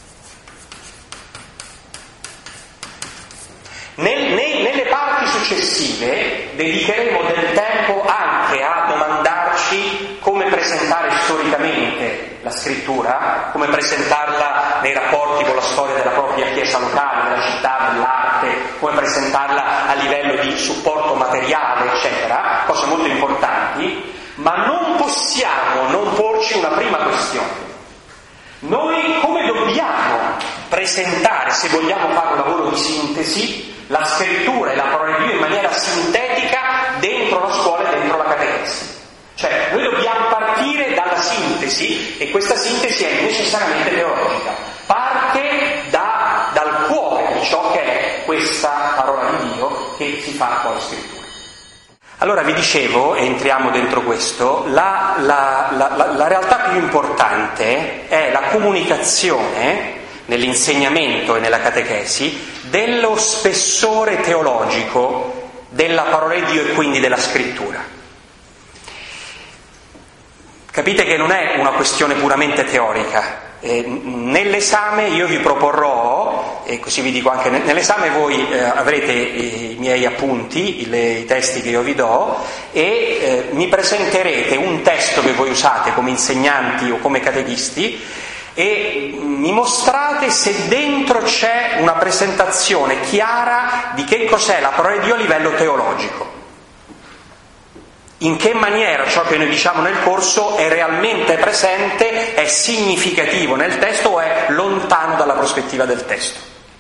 [SPEAKER 1] Nelle parti successive dedicheremo del tempo anche a domandarci come presentare storicamente la scrittura, come presentarla nei rapporti con la storia della propria chiesa locale, della città, dell'arte, come presentarla a livello di supporto materiale, eccetera, cose molto importanti, ma non possiamo non porci una prima questione. Noi come dobbiamo presentare, se vogliamo fare un lavoro di sintesi, la scrittura e la parola di Dio in maniera sintetica dentro la scuola e dentro la catechesi? Cioè, noi dobbiamo partire dalla sintesi, e questa sintesi è necessariamente teologica, parte dal cuore di ciò che è questa parola di Dio che si fa poi scrittura. Allora vi dicevo, e entriamo dentro questo, la realtà più importante è la comunicazione nell'insegnamento e nella catechesi dello spessore teologico della parola di Dio e quindi della scrittura. Capite che non è una questione puramente teorica. Nell'esame io vi proporrò, e così vi dico anche, nell'esame voi avrete i miei appunti, i testi che io vi do, e mi presenterete un testo che voi usate come insegnanti o come catechisti e mi mostrate se dentro c'è una presentazione chiara di che cos'è la parola di Dio a livello teologico. In che maniera ciò che noi diciamo nel corso è realmente presente, è significativo nel testo o è lontano dalla prospettiva del testo.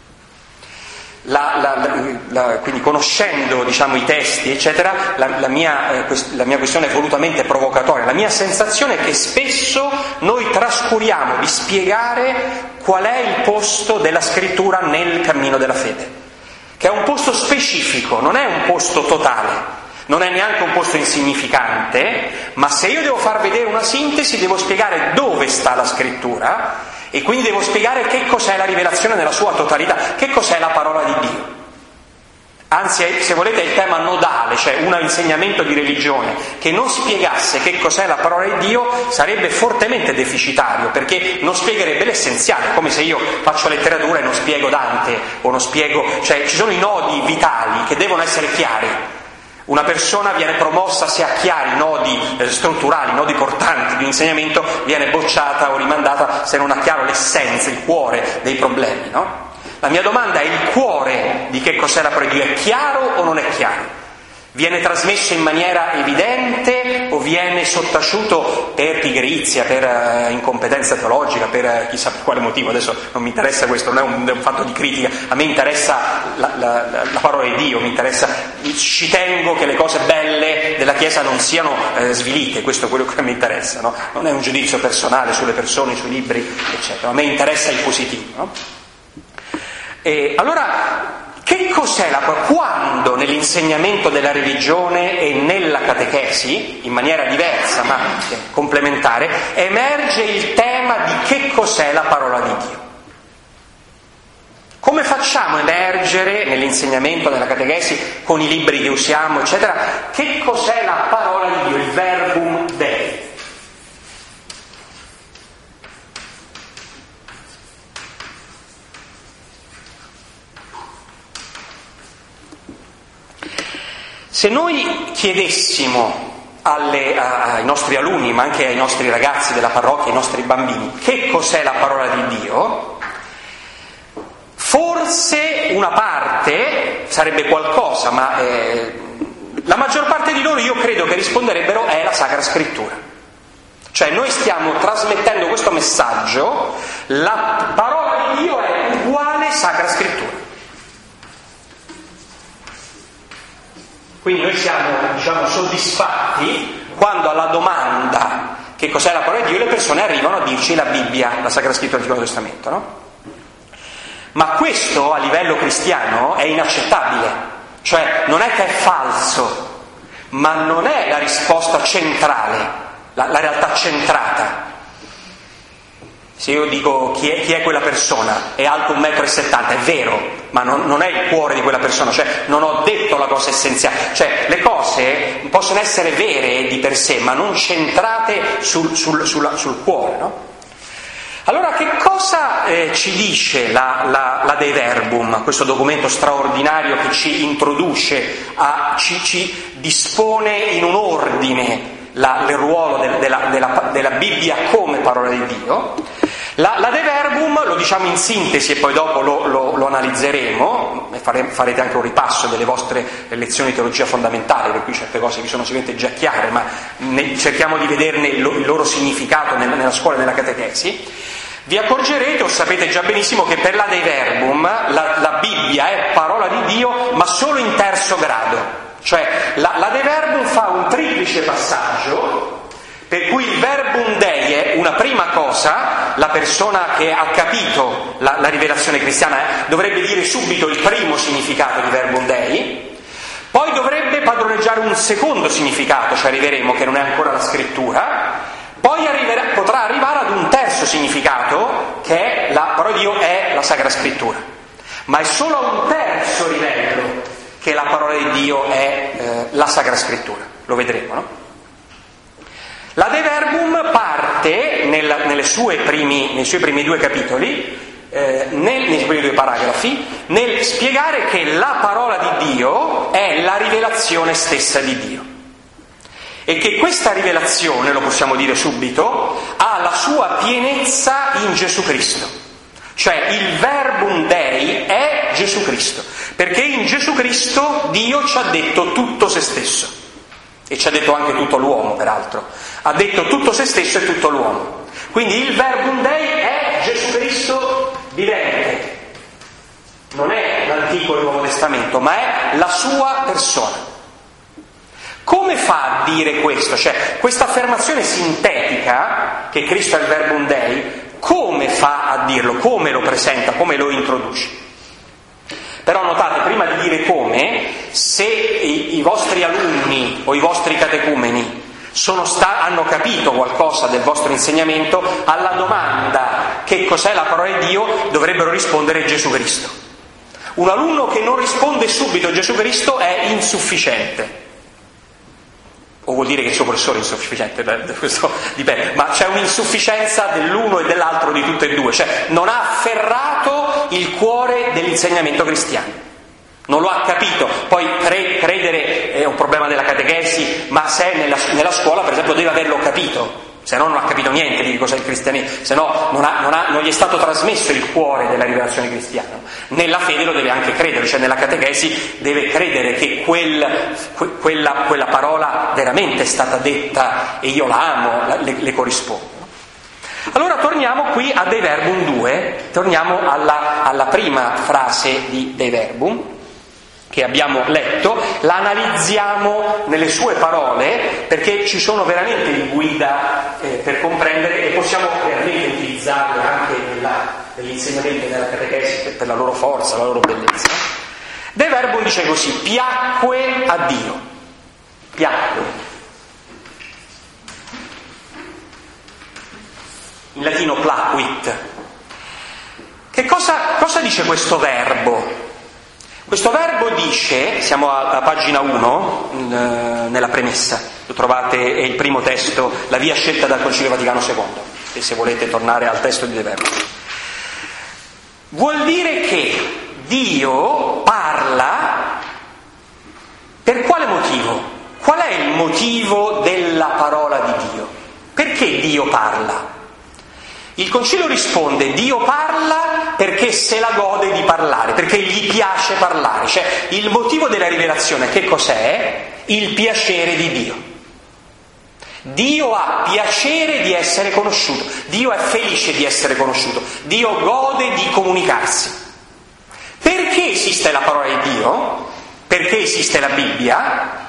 [SPEAKER 1] Quindi conoscendo, diciamo, i testi, eccetera, la mia questione è volutamente provocatoria. La mia sensazione è che spesso noi trascuriamo di spiegare qual è il posto della scrittura nel cammino della fede, che è un posto specifico, non è un posto totale. Non è neanche un posto insignificante, ma se io devo far vedere una sintesi devo spiegare dove sta la scrittura e quindi devo spiegare che cos'è la rivelazione nella sua totalità, che cos'è la parola di Dio. Anzi, se volete, è il tema nodale, cioè un insegnamento di religione che non spiegasse che cos'è la parola di Dio sarebbe fortemente deficitario, perché non spiegherebbe l'essenziale, come se io faccio letteratura e non spiego Dante o non spiego, cioè ci sono i nodi vitali che devono essere chiari. Una persona viene promossa se ha chiari nodi strutturali, nodi portanti di un insegnamento, viene bocciata o rimandata se non ha chiaro l'essenza, il cuore dei problemi, no? La mia domanda è: il cuore di che cos'è la parola di Dio è chiaro o non è chiaro? Viene trasmesso in maniera evidente o viene sottaciuto per pigrizia, per incompetenza teologica, per chissà per quale motivo? Adesso non mi interessa questo, non è un fatto di critica, a me interessa la parola di Dio, mi interessa, ci tengo che le cose belle della Chiesa non siano svilite, questo è quello che mi interessa, no? Non è un giudizio personale sulle persone, sui libri, eccetera, a me interessa il positivo, no? E allora, che cos'è quando nell'insegnamento della religione e nella catechesi, in maniera diversa ma complementare, emerge il tema di che cos'è la parola di Dio? Come facciamo emergere nell'insegnamento della catechesi, con i libri che usiamo, eccetera, che cos'è la parola di Dio, il verbum Dei? Se noi chiedessimo ai nostri alunni, ma anche ai nostri ragazzi della parrocchia, ai nostri bambini, che cos'è la parola di Dio, forse una parte sarebbe qualcosa, ma la maggior parte di loro io credo che risponderebbero è la Sacra Scrittura. Cioè noi stiamo trasmettendo questo messaggio, la parola di Dio è uguale Sacra Scrittura. Quindi noi siamo, diciamo, soddisfatti quando alla domanda che cos'è la parola di Dio le persone arrivano a dirci la Bibbia, la Sacra Scrittura del Nuovo Testamento, no? Ma questo a livello cristiano è inaccettabile, cioè non è che è falso, ma non è la risposta centrale, la realtà centrata. Se io dico chi è quella persona, è alto 1,70 m, è vero, ma non è il cuore di quella persona, cioè non ho detto la cosa essenziale, cioè le cose possono essere vere di per sé, ma non centrate sul cuore, no? Allora che cosa ci dice la Dei Verbum, questo documento straordinario che ci introduce, ci dispone in un ordine il ruolo della Bibbia come parola di Dio. La De Verbum lo diciamo in sintesi e poi dopo lo analizzeremo, e farete anche un ripasso delle vostre lezioni di teologia fondamentale, per cui certe cose vi sono sicuramente già chiare, ma cerchiamo di vederne il loro significato nella scuola e nella catechesi. Vi accorgerete, o sapete già benissimo, che per la De Verbum la Bibbia è parola di Dio, ma solo in terzo grado. Cioè la De Verbum fa un triplice passaggio, per cui il Verbum Dei è una prima cosa, la persona che ha capito la rivelazione cristiana dovrebbe dire subito il primo significato di Verbum Dei, poi dovrebbe padroneggiare un secondo significato, ci arriveremo, che non è ancora la scrittura, poi potrà arrivare ad un terzo significato, che è la parola di Dio è la Sacra Scrittura, ma è solo a un terzo livello che la parola di Dio è la Sacra Scrittura, lo vedremo, no? La De Verbum parte nei suoi primi due capitoli, nei primi due paragrafi, nel spiegare che la parola di Dio è la rivelazione stessa di Dio e che questa rivelazione, lo possiamo dire subito, ha la sua pienezza in Gesù Cristo. Cioè il Verbum Dei è Gesù Cristo, perché in Gesù Cristo Dio ci ha detto tutto se stesso. E ci ha detto anche tutto l'uomo, peraltro. Ha detto tutto se stesso e tutto l'uomo. Quindi il Verbum Dei è Gesù Cristo vivente. Non è l'Antico e il Nuovo Testamento, ma è la sua persona. Come fa a dire questo? Cioè, questa affermazione sintetica, che Cristo è il Verbum Dei, come fa a dirlo? Come lo presenta? Come lo introduce? Però notate, prima di dire come, se i vostri alunni o i vostri catecumeni hanno capito qualcosa del vostro insegnamento, alla domanda che cos'è la parola di Dio dovrebbero rispondere Gesù Cristo. Un alunno che non risponde subito Gesù Cristo è insufficiente. O vuol dire che il suo professore è insufficiente, questo dipende, ma c'è un'insufficienza dell'uno e dell'altro, di tutte e due, cioè non ha afferrato il cuore dell'insegnamento cristiano, non lo ha capito. Poi credere è un problema della catechesi, ma se è nella scuola, per esempio, deve averlo capito, se no non ha capito niente di cos'è il cristianesimo, se no non gli è stato trasmesso il cuore della rivelazione cristiana. Nella fede lo deve anche credere, cioè nella catechesi deve credere che quella parola veramente è stata detta e io la amo, le corrispondo. Allora torniamo qui a De Verbum 2, torniamo alla prima frase di De Verbum che abbiamo letto, la analizziamo nelle sue parole perché ci sono veramente di guida per comprendere, e possiamo veramente utilizzarle anche nell'insegnamento della catechesi per la loro forza, la loro bellezza. De Verbum dice così: piacque a Dio. Piacque. In latino placuit. Che cosa dice questo verbo? Questo verbo dice, siamo a pagina 1, nella premessa, lo trovate, è il primo testo, la via scelta dal Concilio Vaticano II, e se volete tornare al testo di De Verbum. Vuol dire che Dio parla per quale motivo? Qual è il motivo della parola di Dio? Perché Dio parla? Il Concilio risponde: Dio parla perché se la gode di parlare, perché gli piace parlare. Cioè, il motivo della rivelazione che cos'è? Il piacere di Dio. Dio ha piacere di essere conosciuto, Dio è felice di essere conosciuto, Dio gode di comunicarsi. Perché esiste la parola di Dio? Perché esiste la Bibbia?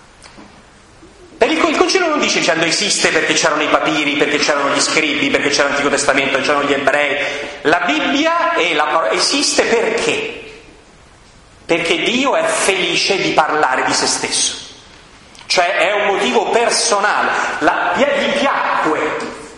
[SPEAKER 1] Il Concilio non dice dicendo esiste perché c'erano i papiri, perché c'erano gli scribi, perché c'era l'Antico Testamento, c'erano gli ebrei. La Bibbia esiste perché? Perché Dio è felice di parlare di se stesso. Cioè è un motivo personale. Gli piacque.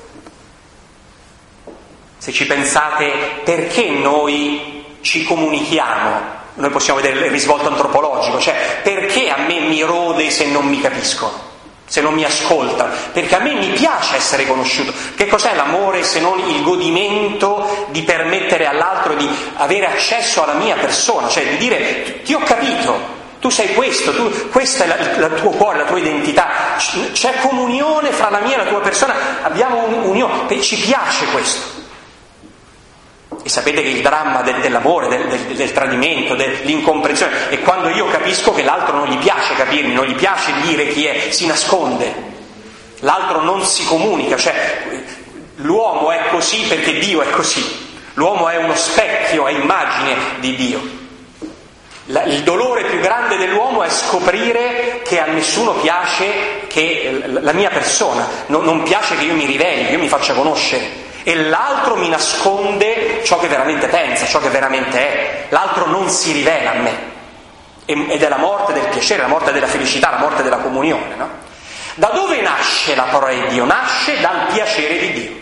[SPEAKER 1] Se ci pensate, perché noi ci comunichiamo? Noi possiamo vedere il risvolto antropologico, cioè perché a me mi rode se non mi capiscono? Se non mi ascolta, perché a me mi piace essere conosciuto. Che cos'è l'amore se non il godimento di permettere all'altro di avere accesso alla mia persona, cioè di dire ti ho capito, Tu sei questo, questa è il tuo cuore, la tua identità. C'è comunione fra la mia e la tua persona, abbiamo un'unione, ci piace questo. E sapete che il dramma dell'amore, del tradimento, dell'incomprensione è quando io capisco che l'altro non gli piace capirmi, non gli piace dire chi è, si nasconde, l'altro non si comunica, cioè l'uomo è così perché Dio è così, l'uomo è uno specchio, è immagine di Dio. Il dolore più grande dell'uomo è scoprire che a nessuno piace che la mia persona, non piace che io mi riveli, che io mi faccia conoscere. E l'altro mi nasconde ciò che veramente pensa, ciò che veramente è. L'altro non si rivela a me. Ed è la morte del piacere, la morte della felicità, la morte della comunione, no? Da dove nasce la parola di Dio? Nasce dal piacere di Dio.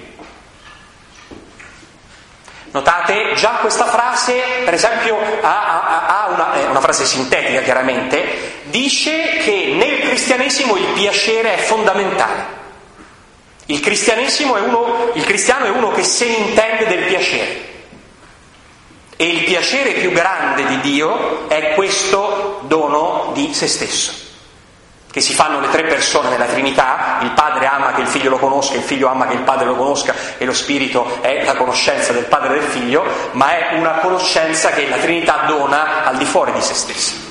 [SPEAKER 1] Notate, già questa frase, per esempio, è una frase sintetica chiaramente, dice che nel cristianesimo il piacere è fondamentale. Il cristiano è uno che se ne intende del piacere. E il piacere più grande di Dio è questo dono di se stesso, che si fanno le tre persone nella Trinità. Il Padre ama che il Figlio lo conosca, il Figlio ama che il Padre lo conosca, e lo Spirito è la conoscenza del Padre e del Figlio, ma è una conoscenza che la Trinità dona al di fuori di se stessa.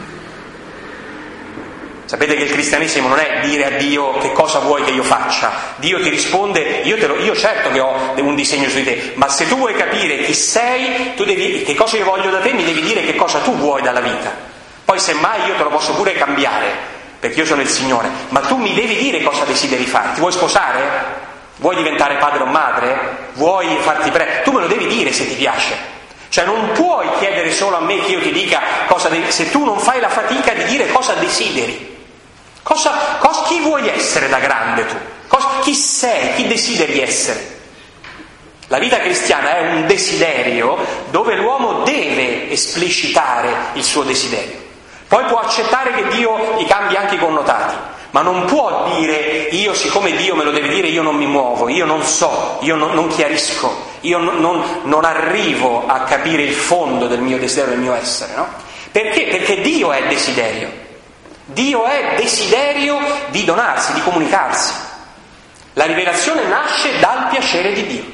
[SPEAKER 1] Sapete che il cristianesimo non è dire a Dio che cosa vuoi che io faccia. Dio ti risponde, io certo che ho un disegno su di te, ma se tu vuoi capire chi sei, che cosa io voglio da te, mi devi dire che cosa tu vuoi dalla vita. Poi semmai io te lo posso pure cambiare, perché io sono il Signore, ma tu mi devi dire cosa desideri fare. Ti vuoi sposare? Vuoi diventare padre o madre? Vuoi farti tu me lo devi dire se ti piace. Cioè non puoi chiedere solo a me che io ti dica se tu non fai la fatica di dire cosa desideri. Chi vuoi essere da grande tu? Chi sei? Chi desideri essere? La vita cristiana è un desiderio dove l'uomo deve esplicitare il suo desiderio. Poi può accettare che Dio gli cambi anche i connotati, ma non può dire siccome Dio me lo deve dire io non mi muovo, io non so, io non chiarisco, io non arrivo a capire il fondo del mio desiderio, del mio essere, no? Perché? Perché Dio è desiderio. Dio è desiderio di donarsi, di comunicarsi. La rivelazione nasce dal piacere di Dio.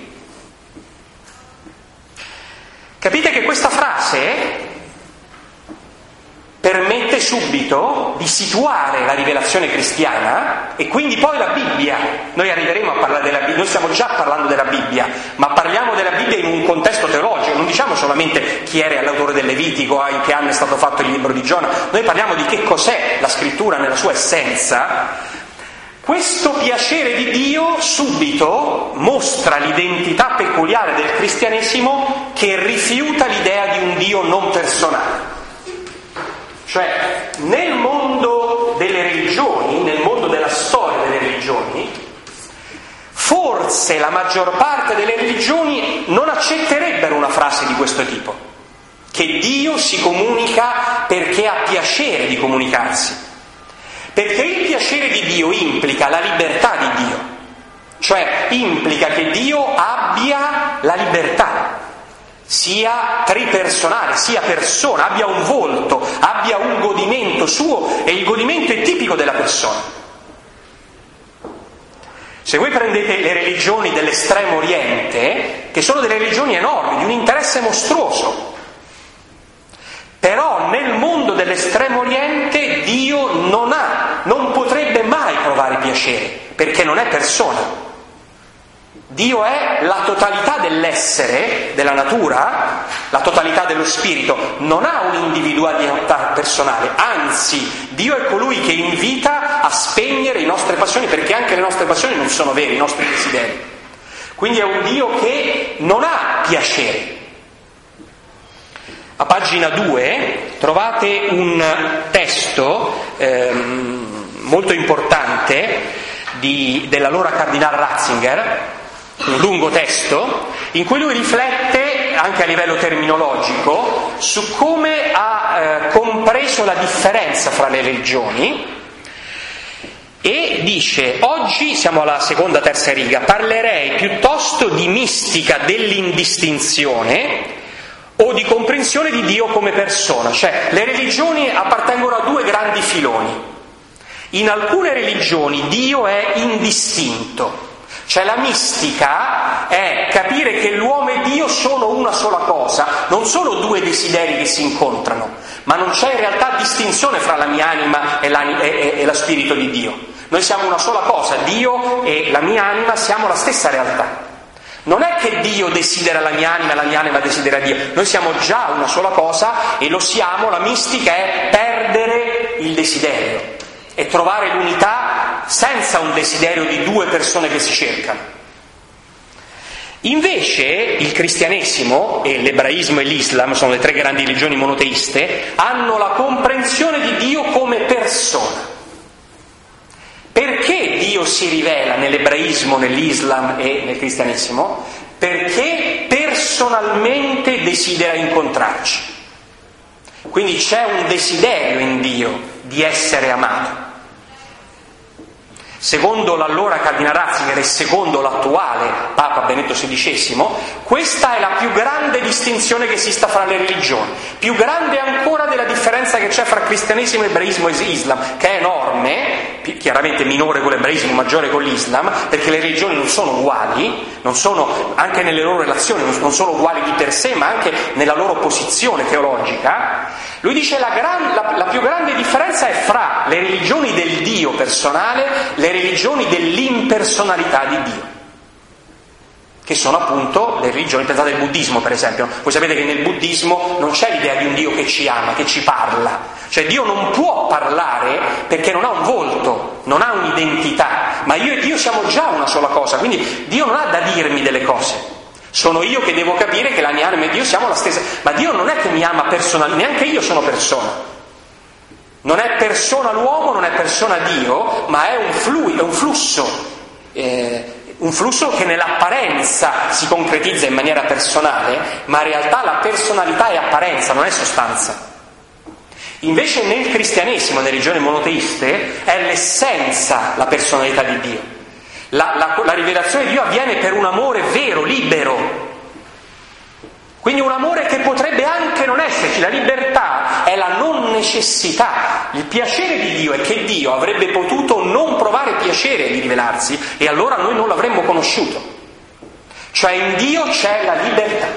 [SPEAKER 1] Capite che questa frase permette subito di situare la rivelazione cristiana e quindi poi la Bibbia. Noi arriveremo a parlare della Bibbia, noi stiamo già parlando della Bibbia, ma parliamo della Bibbia in un contesto teologico, non diciamo solamente chi era l'autore del Levitico, in che anno è stato fatto il libro di Giona, noi parliamo di che cos'è la scrittura nella sua essenza. Questo piacere di Dio subito mostra l'identità peculiare del cristianesimo che rifiuta l'idea di un Dio non personale. Cioè, nel mondo delle religioni, nel mondo della storia delle religioni, forse la maggior parte delle religioni non accetterebbero una frase di questo tipo, che Dio si comunica perché ha piacere di comunicarsi. Perché il piacere di Dio implica la libertà di Dio, cioè implica che Dio abbia la libertà, sia tripersonale, sia persona, abbia un volto, abbia un godimento suo, e il godimento è tipico della persona. Se voi prendete le religioni dell'estremo oriente, che sono delle religioni enormi, di un interesse mostruoso, però nel mondo dell'estremo oriente Dio non potrebbe mai provare piacere, perché non è persona. Dio è la totalità dell'essere, della natura, la totalità dello spirito, non ha un'individualità personale, anzi Dio è colui che invita a spegnere le nostre passioni, perché anche le nostre passioni non sono vere, i nostri desideri. Quindi è un Dio che non ha piacere. A pagina 2 trovate un testo molto importante dell'allora cardinale Ratzinger, un lungo testo, in cui lui riflette anche a livello terminologico su come ha compreso la differenza fra le religioni, e dice: oggi, siamo alla seconda, terza riga, parlerei piuttosto di mistica dell'indistinzione o di comprensione di Dio come persona. Cioè, le religioni appartengono a due grandi filoni. In alcune religioni Dio è indistinto. Cioè la mistica è capire che l'uomo e Dio sono una sola cosa, non sono due desideri che si incontrano, ma non c'è in realtà distinzione fra la mia anima e lo spirito di Dio. Noi siamo una sola cosa, Dio e la mia anima siamo la stessa realtà. Non è che Dio desidera la mia anima desidera Dio, noi siamo già una sola cosa e lo siamo. La mistica è perdere il desiderio e trovare l'unità senza un desiderio di due persone che si cercano. Invece il cristianesimo e l'ebraismo e l'Islam, sono le tre grandi religioni monoteiste, hanno la comprensione di Dio come persona. Perché Dio si rivela nell'ebraismo, nell'Islam e nel cristianesimo? Perché personalmente desidera incontrarci. Quindi c'è un desiderio in Dio di essere amato. Secondo l'allora Cardinal Ratzinger e secondo l'attuale Papa Benedetto XVI, questa è la più grande distinzione che esista fra le religioni, più grande ancora della differenza che c'è fra cristianesimo, ebraismo e Islam, che è enorme, chiaramente minore con l'ebraismo, maggiore con l'Islam, perché le religioni non sono uguali, non sono, anche nelle loro relazioni, non sono uguali di per sé, ma anche nella loro posizione teologica. Lui dice la più grande differenza è fra le religioni del Dio personale, le religioni dell'impersonalità di Dio, che sono appunto le religioni, pensate al buddismo per esempio. Voi sapete che nel buddismo non c'è l'idea di un Dio che ci ama, che ci parla, cioè Dio non può parlare perché non ha un volto, non ha un'identità, ma io e Dio siamo già una sola cosa, quindi Dio non ha da dirmi delle cose. Sono io che devo capire che la mia anima e Dio siamo la stessa, ma Dio non è che mi ama personalmente, neanche io sono persona. Non è persona l'uomo, non è persona Dio, ma è un flusso che nell'apparenza si concretizza in maniera personale, ma in realtà la personalità è apparenza, non è sostanza. Invece nel cristianesimo, nelle religioni monoteiste, è l'essenza la personalità di Dio. La rivelazione di Dio avviene per un amore vero, libero. Quindi un amore che potrebbe anche non esserci. La libertà è la non necessità. Il piacere di Dio è che Dio avrebbe potuto non provare piacere di rivelarsi e allora noi non l'avremmo conosciuto. Cioè in Dio c'è la libertà.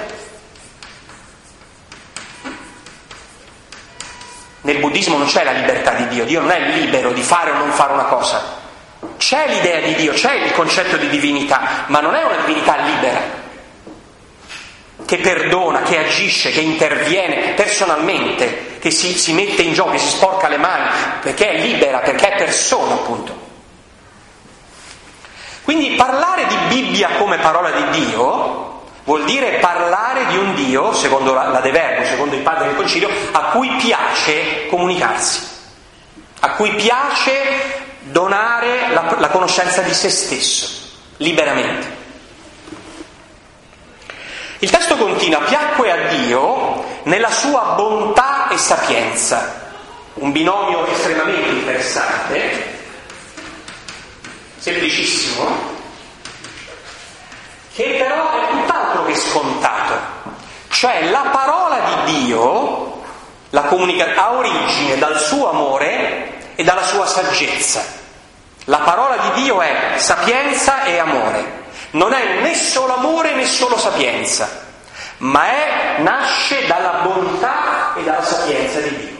[SPEAKER 1] Nel buddismo non c'è la libertà di Dio. Dio non è libero di fare o non fare una cosa. C'è l'idea di Dio, c'è il concetto di divinità, ma non è una divinità libera, che perdona, che agisce, che interviene personalmente, che si mette in gioco, che si sporca le mani, perché è libera, perché è persona, appunto. Quindi parlare di Bibbia come parola di Dio vuol dire parlare di un Dio, secondo la De Verbo, secondo i padri del Concilio, a cui piace comunicarsi, a cui piace donare la conoscenza di se stesso, liberamente. Il testo continua: piacque a Dio nella sua bontà e sapienza. Un binomio estremamente interessante, semplicissimo, che però è tutt'altro che scontato. Cioè la parola di Dio, la ha origine dal suo amore e dalla sua saggezza. La parola di Dio è sapienza e amore. Non è né solo amore né solo sapienza, ma nasce dalla bontà e dalla sapienza di Dio.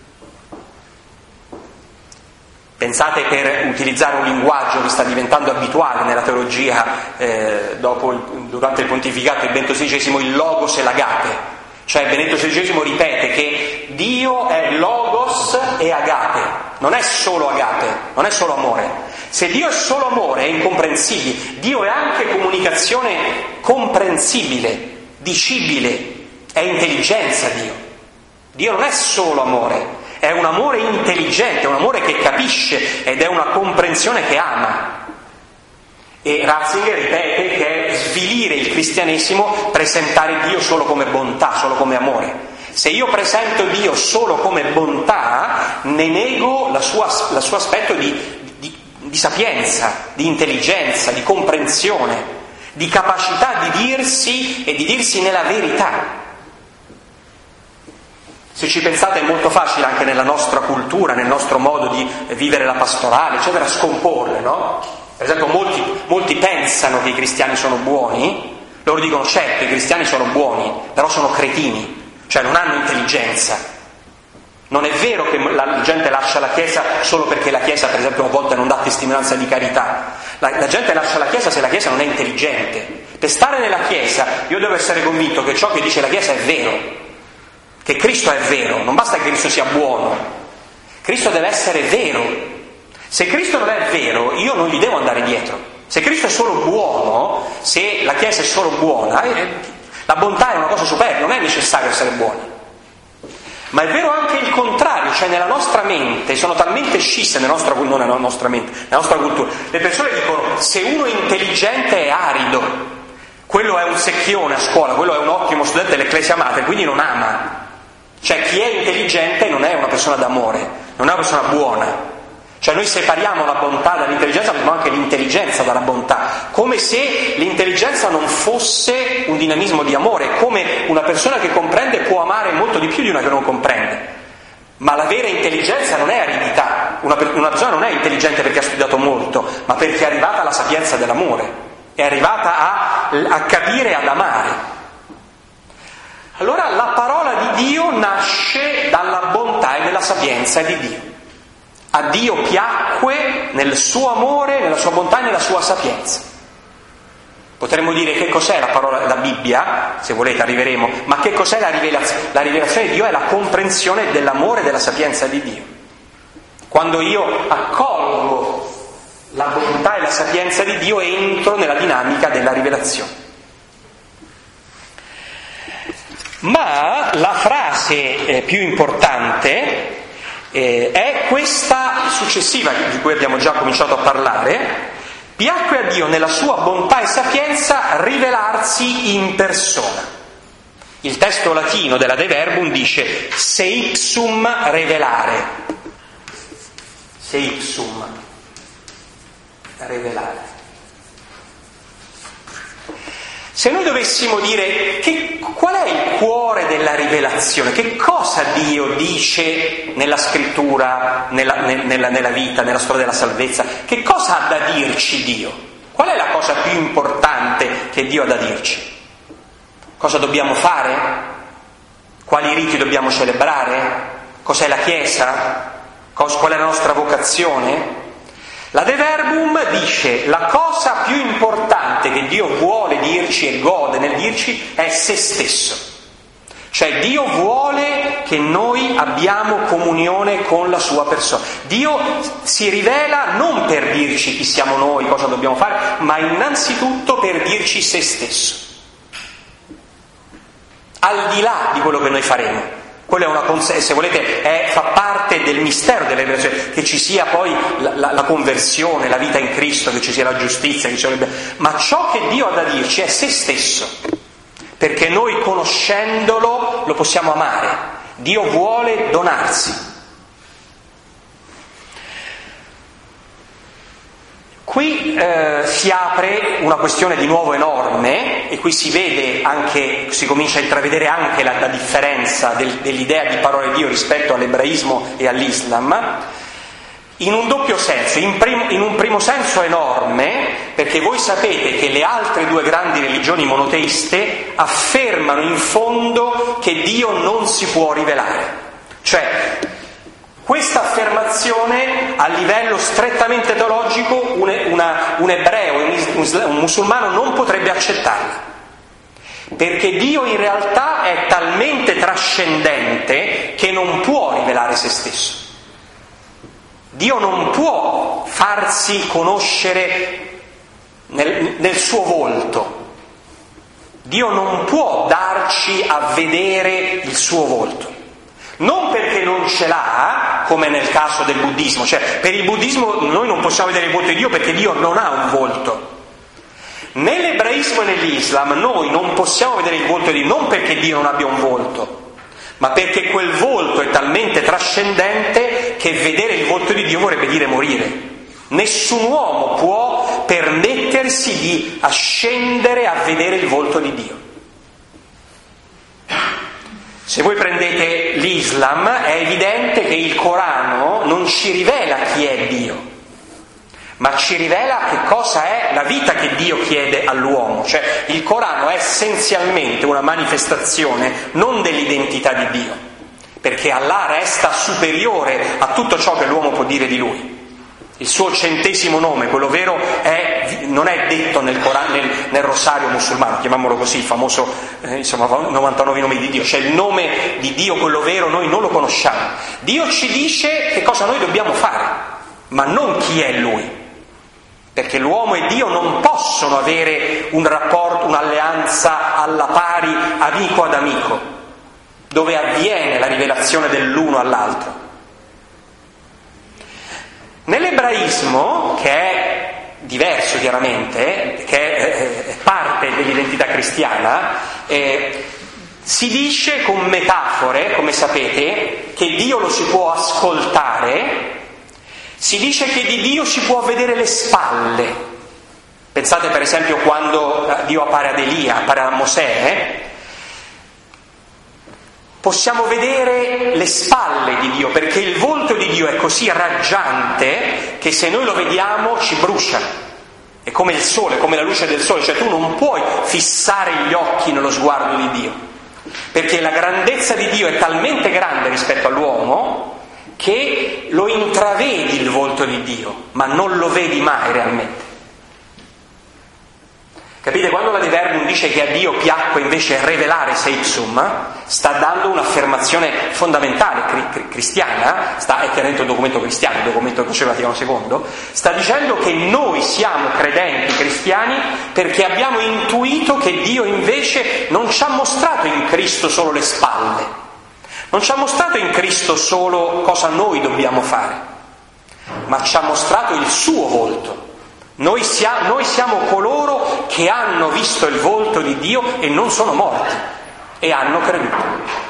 [SPEAKER 1] Pensate, per utilizzare un linguaggio che sta diventando abituale nella teologia durante il pontificato di Benedetto XVI, il logos e l'agape. Cioè Benedetto XVI ripete che Dio è logos e agape, non è solo agape, non è solo amore. Se Dio è solo amore è incomprensibile, Dio è anche comunicazione comprensibile, dicibile, è intelligenza Dio. Dio non è solo amore, è un amore intelligente, è un amore che capisce ed è una comprensione che ama. E Ratzinger ripete che è svilire il cristianesimo presentare Dio solo come bontà, solo come amore. Se io presento Dio solo come bontà, ne nego il suo aspetto di sapienza, di intelligenza, di comprensione, di capacità di dirsi e di dirsi nella verità. Se ci pensate è molto facile anche nella nostra cultura, nel nostro modo di vivere la pastorale, eccetera, scomporle, no? Per esempio molti pensano che i cristiani sono buoni, loro dicono certo i cristiani sono buoni, però sono cretini, cioè non hanno intelligenza. Non è vero che la gente lascia la Chiesa solo perché la Chiesa per esempio a volte non dà testimonianza di carità. La gente lascia la Chiesa se la Chiesa non è intelligente. Per stare nella Chiesa io devo essere convinto che ciò che dice la Chiesa è vero, che Cristo è vero, non basta che Cristo sia buono, Cristo deve essere vero. Se Cristo non è vero, io non gli devo andare dietro. Se Cristo è solo buono, se la Chiesa è solo buona, la bontà è una cosa superflua, non è necessario essere buoni. Ma è vero anche il contrario, cioè nella nostra mente sono talmente scisse, non nella nostra mente, nella nostra cultura, le persone dicono se uno è intelligente è arido, quello è un secchione a scuola, quello è un ottimo studente dell'Ecclesia Mater, quindi non ama. Cioè chi è intelligente non è una persona d'amore, non è una persona buona. Cioè noi separiamo la bontà dall'intelligenza, ma anche l'intelligenza dalla bontà, come se l'intelligenza non fosse un dinamismo di amore, come una persona che comprende può amare molto di più di una che non comprende. Ma la vera intelligenza non è aridità, una persona non è intelligente perché ha studiato molto, ma perché è arrivata alla sapienza dell'amore, è arrivata a capire e ad amare. Allora la parola di Dio nasce dalla bontà e nella sapienza di Dio. A Dio piacque nel suo amore, nella sua bontà e nella sua sapienza. Potremmo dire che cos'è la parola, la Bibbia, se volete arriveremo, ma che cos'è la rivelazione? La rivelazione di Dio è la comprensione dell'amore e della sapienza di Dio. Quando io accolgo la bontà e la sapienza di Dio entro nella dinamica della rivelazione. Ma la frase più importante è questa successiva, di cui abbiamo già cominciato a parlare: piacque a Dio nella sua bontà e sapienza rivelarsi in persona. Il testo latino della De Verbum dice se ipsum revelare. Se ipsum revelare. Se noi dovessimo dire qual è il cuore della rivelazione, che cosa Dio dice nella scrittura, nella vita, nella storia della salvezza, che cosa ha da dirci Dio? Qual è la cosa più importante che Dio ha da dirci? Cosa dobbiamo fare? Quali riti dobbiamo celebrare? Cos'è la Chiesa? Qual è la nostra vocazione? La De Verbum dice la cosa più importante che Dio vuole dirci e gode nel dirci è se stesso. Cioè Dio vuole che noi abbiamo comunione con la sua persona. Dio si rivela non per dirci chi siamo noi, cosa dobbiamo fare, ma innanzitutto per dirci se stesso. Al di là di quello che noi faremo. Quello è una se volete fa parte del mistero della rivelazione, che ci sia poi la conversione, la vita in Cristo, che ci sia la giustizia, ma ciò che Dio ha da dirci è se stesso, perché noi conoscendolo lo possiamo amare. Dio vuole donarsi. Qui si apre una questione di nuovo enorme, e qui si vede anche, si comincia a intravedere anche la differenza dell'idea di parola di Dio rispetto all'ebraismo e all'Islam, in un doppio senso. In un primo senso enorme, perché voi sapete che le altre due grandi religioni monoteiste affermano in fondo che Dio non si può rivelare. Cioè, questa affermazione a livello strettamente teologico un ebreo, un musulmano non potrebbe accettarla, perché Dio in realtà è talmente trascendente che non può rivelare se stesso. Dio non può farsi conoscere nel suo volto. Dio non può darci a vedere il suo volto. Non perché non ce l'ha, come nel caso del buddismo, cioè per il buddismo noi non possiamo vedere il volto di Dio perché Dio non ha un volto. Nell'ebraismo e nell'Islam noi non possiamo vedere il volto di Dio, non perché Dio non abbia un volto, ma perché quel volto è talmente trascendente che vedere il volto di Dio vorrebbe dire morire. Nessun uomo può permettersi di ascendere a vedere il volto di Dio. Se voi prendete l'Islam, è evidente che il Corano non ci rivela chi è Dio, ma ci rivela che cosa è la vita che Dio chiede all'uomo. Cioè il Corano è essenzialmente una manifestazione non dell'identità di Dio, perché Allah resta superiore a tutto ciò che l'uomo può dire di lui. Il suo 100° nome, quello vero, non è detto nel rosario musulmano, chiamiamolo così, il famoso 99 nomi di Dio, cioè il nome di Dio, quello vero, noi non lo conosciamo. Dio ci dice che cosa noi dobbiamo fare, ma non chi è Lui, perché l'uomo e Dio non possono avere un rapporto, un'alleanza alla pari, amico ad amico, dove avviene la rivelazione dell'uno all'altro. Nell'ebraismo, che è diverso chiaramente, che è parte dell'identità cristiana, si dice con metafore, come sapete, che Dio lo si può ascoltare, si dice che di Dio si può vedere le spalle. Pensate per esempio quando Dio appare ad Elia, appare a Mosè, possiamo vedere le spalle di Dio, perché il volto di Dio è così raggiante che se noi lo vediamo ci brucia. È come il sole, come la luce del sole, cioè tu non puoi fissare gli occhi nello sguardo di Dio, perché la grandezza di Dio è talmente grande rispetto all'uomo che lo intravedi il volto di Dio, ma non lo vedi mai realmente. Capite? Quando la De Verbum dice che a Dio piacque invece revelare se ipsum, sta dando un'affermazione fondamentale cristiana, è chiaramente un documento cristiano, il documento del Concilio Vaticano II, sta dicendo che noi siamo credenti cristiani perché abbiamo intuito che Dio invece non ci ha mostrato in Cristo solo le spalle, non ci ha mostrato in Cristo solo cosa noi dobbiamo fare, ma ci ha mostrato il suo volto. Noi siamo coloro che hanno visto il volto di Dio e non sono morti e hanno creduto.